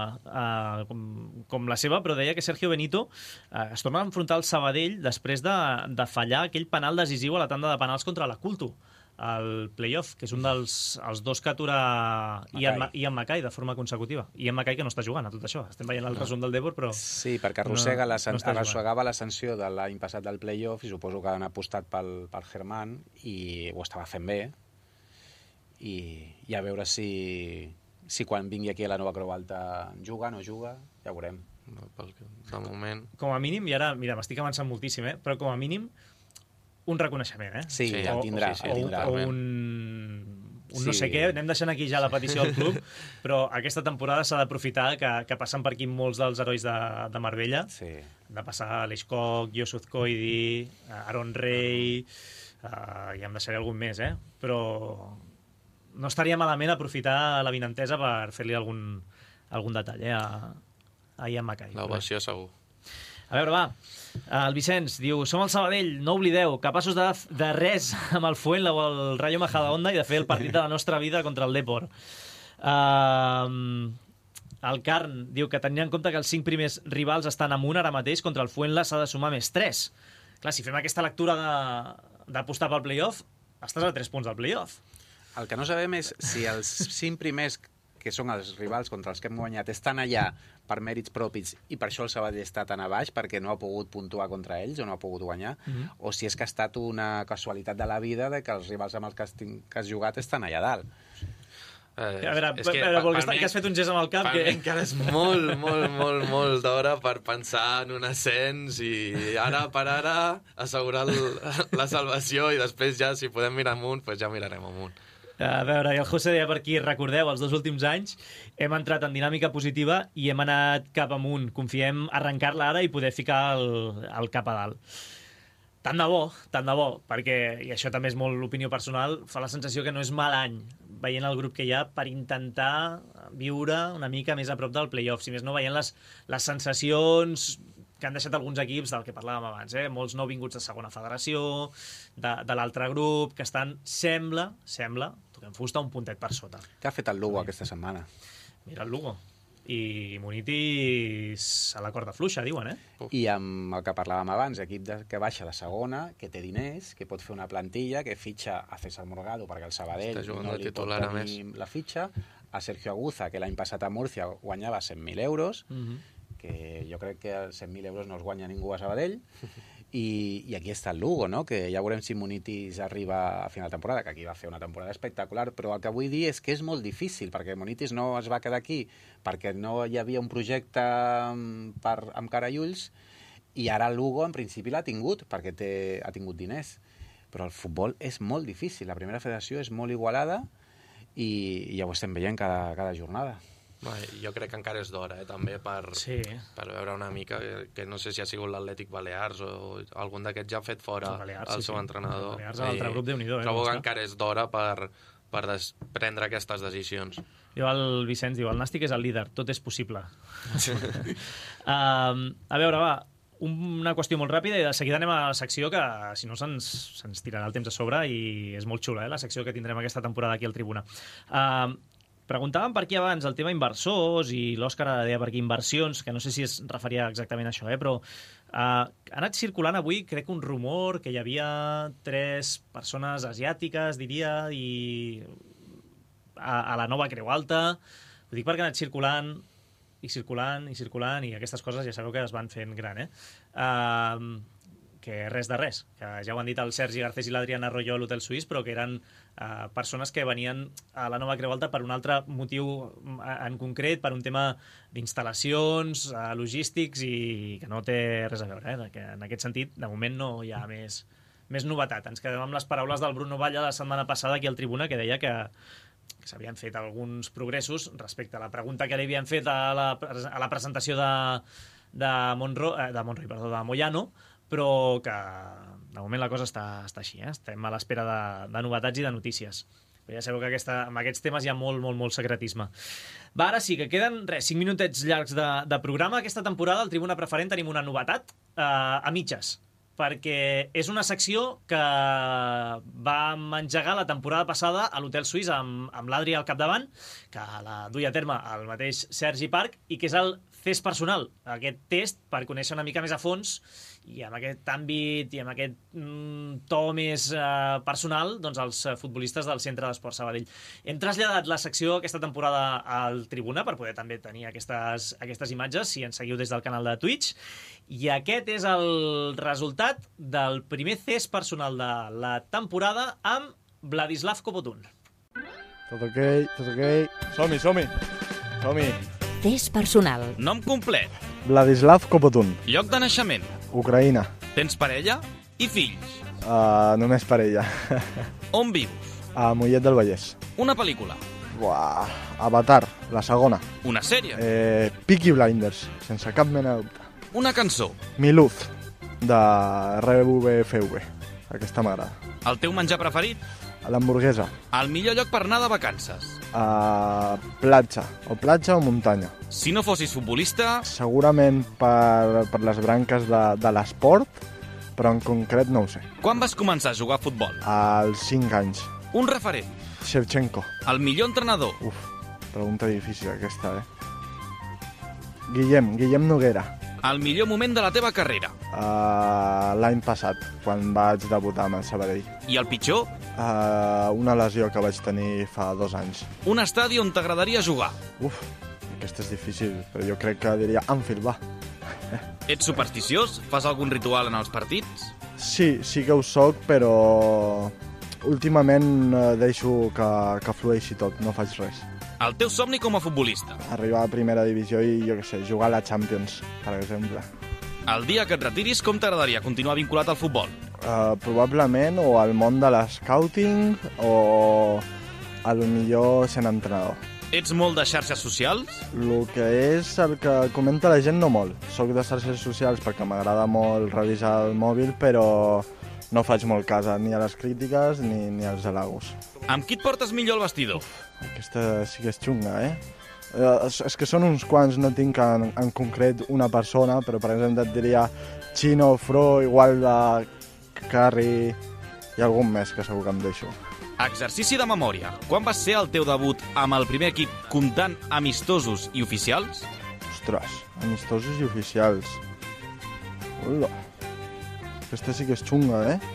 uh, com, com la seva, però deia que Sergio Benito uh, es torna a enfrontar al Sabadell després de, de fallar aquell penal decisiu a la tanda de penals contra la Culto, al playoff, que és un dels els dos que atura Ian, Ian Mackay de forma consecutiva. Ian Mackay que no està jugant a tot això. Estem veient el resum del Depor, però... Sí, perquè arrossega no, la, san... no arrossegava la sanció de l'any passat del playoff i suposo que han apostat pel, pel Germán i ho estava fent bé. I, i a veure si, si quan vingui aquí a la nova Creu Alta juga, no juga, ja veurem. No, pel que, de moment... Com a mínim, i ara, mira, m'estic avançant moltíssim, eh? Però com a mínim un reconeixement, eh? Sí, sí, el tindrà. O, el tindrà. o, o un, un sí. no sé què, anem deixant aquí ja la petició del club, però aquesta temporada s'ha d'aprofitar que, que passen per aquí molts dels herois de, de Marbella. Sí. Han de passar l'Eixcoc, Yusuf Koidi, Aaron Rey, uh, i em deixaré algun més, eh? Però no estaria malament aprofitar la vinentesa per fer-li algun, algun detall, eh? A, a Ian Mackay. L'ovació segur. A veure, va. El Vicenç diu, som el Sabadell, no oblideu, capaços de, de res amb el Fuenla o el Rayo Majadahonda i de fer el partit de la nostra vida contra el Depor. Uh, el Carn diu que tenint en compte que els cinc primers rivals estan amunt ara mateix, contra el Fuenla s'ha de sumar més tres. Clar, si fem aquesta lectura d'apostar pel playoff, estàs a tres punts del playoff. El que no sabem és si els cinc primers, que són els rivals contra els que hem guanyat, estan allà per mèrits propis i per això el Sabadell està tan a baix, perquè no ha pogut puntuar contra ells o no ha pogut guanyar, mm-hmm. o si és que ha estat una casualitat de la vida de que els rivals amb els que has, que has jugat estan allà dalt. Eh, a veure, és que, per, per, per mi, que has fet un gest amb el cap... Per que... mi encara és molt, molt, molt, molt d'hora per pensar en un ascens i ara per ara assegurar el, la salvació i després ja, si podem mirar amunt, pues ja mirarem amunt. A veure, i el José deia per aquí, recordeu, els dos últims anys hem entrat en dinàmica positiva i hem anat cap amunt. Confiem arrencar-la ara i poder ficar el, el cap a dalt. Tant de bo, tant de bo, perquè, i això també és molt l'opinió personal, fa la sensació que no és mal any veient el grup que hi ha per intentar viure una mica més a prop del play-off, si més no veient les, les sensacions que han deixat alguns equips del que parlàvem abans, eh? Molts nouvinguts de segona federació, de, de l'altre grup, que estan, sembla, sembla, toquem fusta, un puntet per sota. Què ha fet el Lugo aquesta setmana? Mira el Lugo. I Munitis a la corda fluixa, diuen, eh? I amb el que parlàvem abans, equip de, que baixa de segona, que té diners, que pot fer una plantilla, que fitxa a César Morgado perquè el Sabadell no li pot tenir la fitxa, a Sergio Aguza, que l'any passat a Múrcia guanyava cent mil euros, uh-huh. que jo crec que cent mil euros no els guanya ningú a Sabadell, i, i aquí està el Lugo, no? Que ja veurem si Munitis arriba a final de temporada, que aquí va fer una temporada espectacular, però el que vull dir és que és molt difícil, perquè Munitis no es va quedar aquí, perquè no hi havia un projecte per, amb cara i ulls, i ara el Lugo en principi l'ha tingut, perquè té, ha tingut diners. Però el futbol és molt difícil, la primera federació és molt igualada, i, i ja ho estem veient cada, cada jornada. Jo crec que encara és d'hora, eh, també, per, sí. per veure una mica, que, que no sé si ha sigut l'Atlètic Balears o algun d'aquests ja ha fet fora el, Balears, el sí, seu sí. entrenador. El Balears, l'altre grup, Déu-n'hi-do. Eh, trobo que encara és d'hora per, per des, prendre aquestes decisions. Diu el Vicenç, diu, el Nàstic és el líder, tot és possible. um, a veure, va, una qüestió molt ràpida i de seguida anem a la secció que, si no, se'ns, se'ns tirarà el temps a sobre i és molt xula, eh, la secció que tindrem aquesta temporada aquí al Tribuna. Um, Preguntàvem per aquí abans el tema inversors i l'Òscar deia per aquí inversions, que no sé si es referia exactament a això, eh? Però eh, ha anat circulant avui, crec, un rumor que hi havia tres persones asiàtiques, diria, i a, a la nova Creu Alta. Ho dic perquè ha anat circulant i circulant i circulant i aquestes coses ja sabeu que es van fent gran, eh? Uh, que res de res, que ja ho han dit el Sergi Garcés i l'Adrián Arroyo a l'Hotel Suís, però que eren eh, persones que venien a la nova Creu Alta per un altre motiu en concret, per un tema d'instal·lacions, eh, logístics, i que no té res a veure, eh? Que en aquest sentit, de moment no hi ha més, més novetat. Ens quedem amb les paraules del Bruno Valla la setmana passada aquí al Tribuna, que deia que, que s'havien fet alguns progressos respecte a la pregunta que li havien fet a la, a la presentació de, de, Monro, eh, de Monroy, perdó, de Moyano, però que de moment la cosa està, està així, eh? Estem a l'espera de, de novetats i de notícies. Però ja sabeu que aquesta, amb aquests temes hi ha molt, molt, molt secretisme. Va, ara sí, que queden res, cinc minutets llargs de, de programa. Aquesta temporada al Tribuna Preferent tenim una novetat eh, a mitges, perquè és una secció que vam engegar la temporada passada a l'Hotel Suís amb, amb l'Adri al capdavant, que la duia a terme el mateix Sergi Parc, i que és el test personal, aquest test per conèixer una mica més a fons i amb aquest àmbit i amb aquest mm, to més eh, personal, doncs els futbolistes del Centre d'Esport Sabadell. Hem traslladat la secció aquesta temporada al Tribuna per poder també tenir aquestes, aquestes imatges, si ens seguiu des del canal de Twitch, i aquest és el resultat del primer test personal de la temporada amb Vladislav Kopotun. Tot ok, tot ok. Som-hi, som-hi. Som-hi. Test personal. Nom complet. Vladislav Kopotun. Lloc de naixement. Ucraïna. Tens parella i fills. Uh, només parella. On vius? A Mollet del Vallès. Una pel·lícula. Buah, Avatar, la segona. Una sèrie. Eh, Peaky Blinders, sense cap mena de dubte. Una cançó. Miluz, de R V F V. Aquesta m'agrada. El teu menjar preferit? L'hamburguesa. El millor lloc per anar de vacances? A platja, o platja o muntanya. Si no fossis futbolista... Segurament per, per les branques de, de l'esport, però en concret no ho sé. Quan vas començar a jugar a futbol? Als cinc anys. Un referent? Shevchenko. El millor entrenador? Uf, pregunta difícil aquesta, eh? Guillem, Guillem Noguera. El millor moment de la teva carrera? Uh, L'any passat, quan vaig debutar amb el Sabadell. I el pitjor? Uh, una lesió que vaig tenir fa dos anys. Un estadi on t'agradaria jugar? Uf, aquesta és difícil, però jo crec que diria Anfield, va. Ets supersticiós? Fas algun ritual en els partits? Sí, sí que ho soc, però últimament deixo que, que flueixi tot, no faig res. El teu somni com a futbolista? Arribar a primera divisió i, jo què sé, jugar a la Champions, per exemple. El dia que et retiris, com t'agradaria continuar vinculat al futbol? Uh, probablement o al món de l'escouting o a lo millor sent entrenador. Ets molt de xarxes socials? El que és el que comenta la gent no molt. Soc de xarxes socials perquè m'agrada molt revisar el mòbil, però no faig molt cas ni a les crítiques ni, ni als halagos. Amb qui et portes millor al vestidor? Aquesta sí que és xunga, eh? eh és, és que són uns quants, no tinc en, en concret una persona, però per exemple et diria Chino, Fro, igual de Carri i algun més que segur que em deixo. Exercici de memòria. Quan va ser el teu debut amb el primer equip comptant amistosos i oficials? Ostres, amistosos i oficials. Hola. Aquesta sí que és xunga, eh?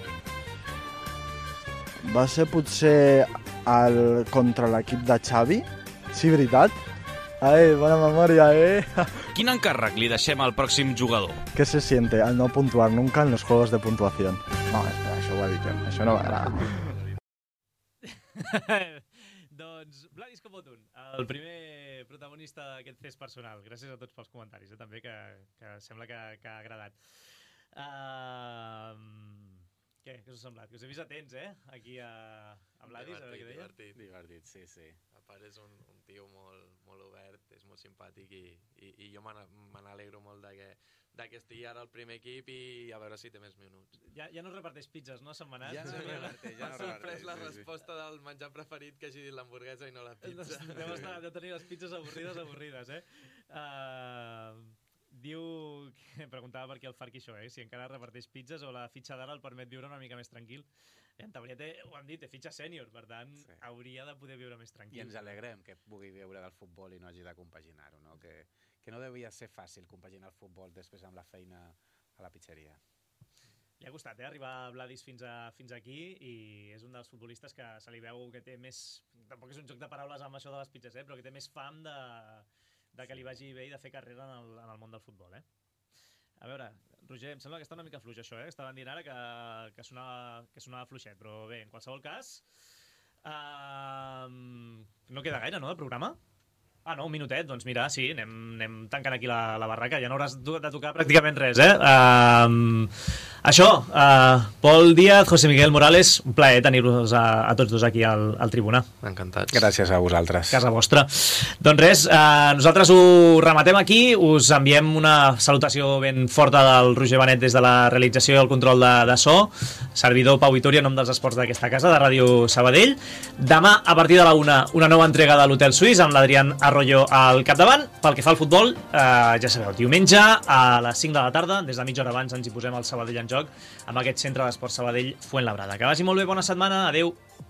Va ser potser el, contra l'equip de Xavi? Sí, veritat? Ai, bona memòria, eh? Quin encàrrec li deixem al pròxim jugador? ¿Qué se siente al no puntuar nunca en los juegos de puntuación? No, espera, això ho ha dit jo. Això no m'agrada. Doncs Vladis Kopotun, el primer protagonista d'aquest fest personal. Gràcies a tots pels comentaris, eh, també, que, que sembla que, que ha agradat. Uh, què, què us ha semblat? Que us he vist atents, eh? Aquí a, a Vladis, divertit, a veure què deia. Divertit, divertit, sí, sí. A part és un, un tio molt, molt obert, és molt simpàtic i, i, i jo me n'alegro molt de que, de que estigui ara al primer equip i a veure si té més minuts. Ja, ja no reparteix pizzas, no, setmanat? Ja no reparteix, ja no reparteix. M'ha sorprès la sí, resposta sí. del menjar preferit que hagi dit l'hamburguesa i no la pizza. Deu, estar, deu tenir les pizzas avorrides, avorrides, eh? Uh, diu, preguntava per què el Farqui això, eh? Si encara reparteix pizzas o la fitxa d'ara el permet viure una mica més tranquil. I en teoria té, ho han dit, té fitxa sènior, per tant, sí. hauria de poder viure més tranquil. I ens alegrem que pugui viure del futbol i no hagi de compaginar-ho, no? Que, que no devia ser fàcil compaginar el futbol després amb la feina a la pizzeria. Li ha costat, eh, arribar Vladis fins, a, fins aquí i és un dels futbolistes que se li veu que té més... Tampoc és un joc de paraules amb això de les pizzas, eh, però que té més fam de, de que li vagi bé i de fer carrera en el, en el món del futbol, eh? A veure, Roger, em sembla que està una mica fluix això, eh? Estaven dient ara que, que, sonava, que sonava fluixet, però bé, en qualsevol cas... Uh, no queda gaire, no, de programa? Ah, no, un minutet, doncs mira, sí, anem, anem tancant aquí la, la barraca, ja no hauràs de tocar pràcticament res, eh? Uh, això, uh, Pol Díaz, José Miguel Morales, un plaer tenir-vos a, a tots dos aquí al, al tribuna. Encantats. Gràcies a vosaltres. Casa vostra. Doncs res, uh, nosaltres ho rematem aquí, us enviem una salutació ben forta del Roger Benet des de la realització i el control de, de so, servidor Pau Vitòria en nom dels esports d'aquesta casa, de Ràdio Sabadell. Demà, a partir de la una, una nova entrega de l'Hotel Suís amb l'Adrián Arroyo al capdavant. Pel que fa al futbol, eh, ja sabeu, diumenge a les cinc de la tarda, des de mitja hora abans ens hi posem el Sabadell en joc amb aquest centre d'esports Sabadell Fuenlabrada. Que vagi molt bé, bona setmana, adeu.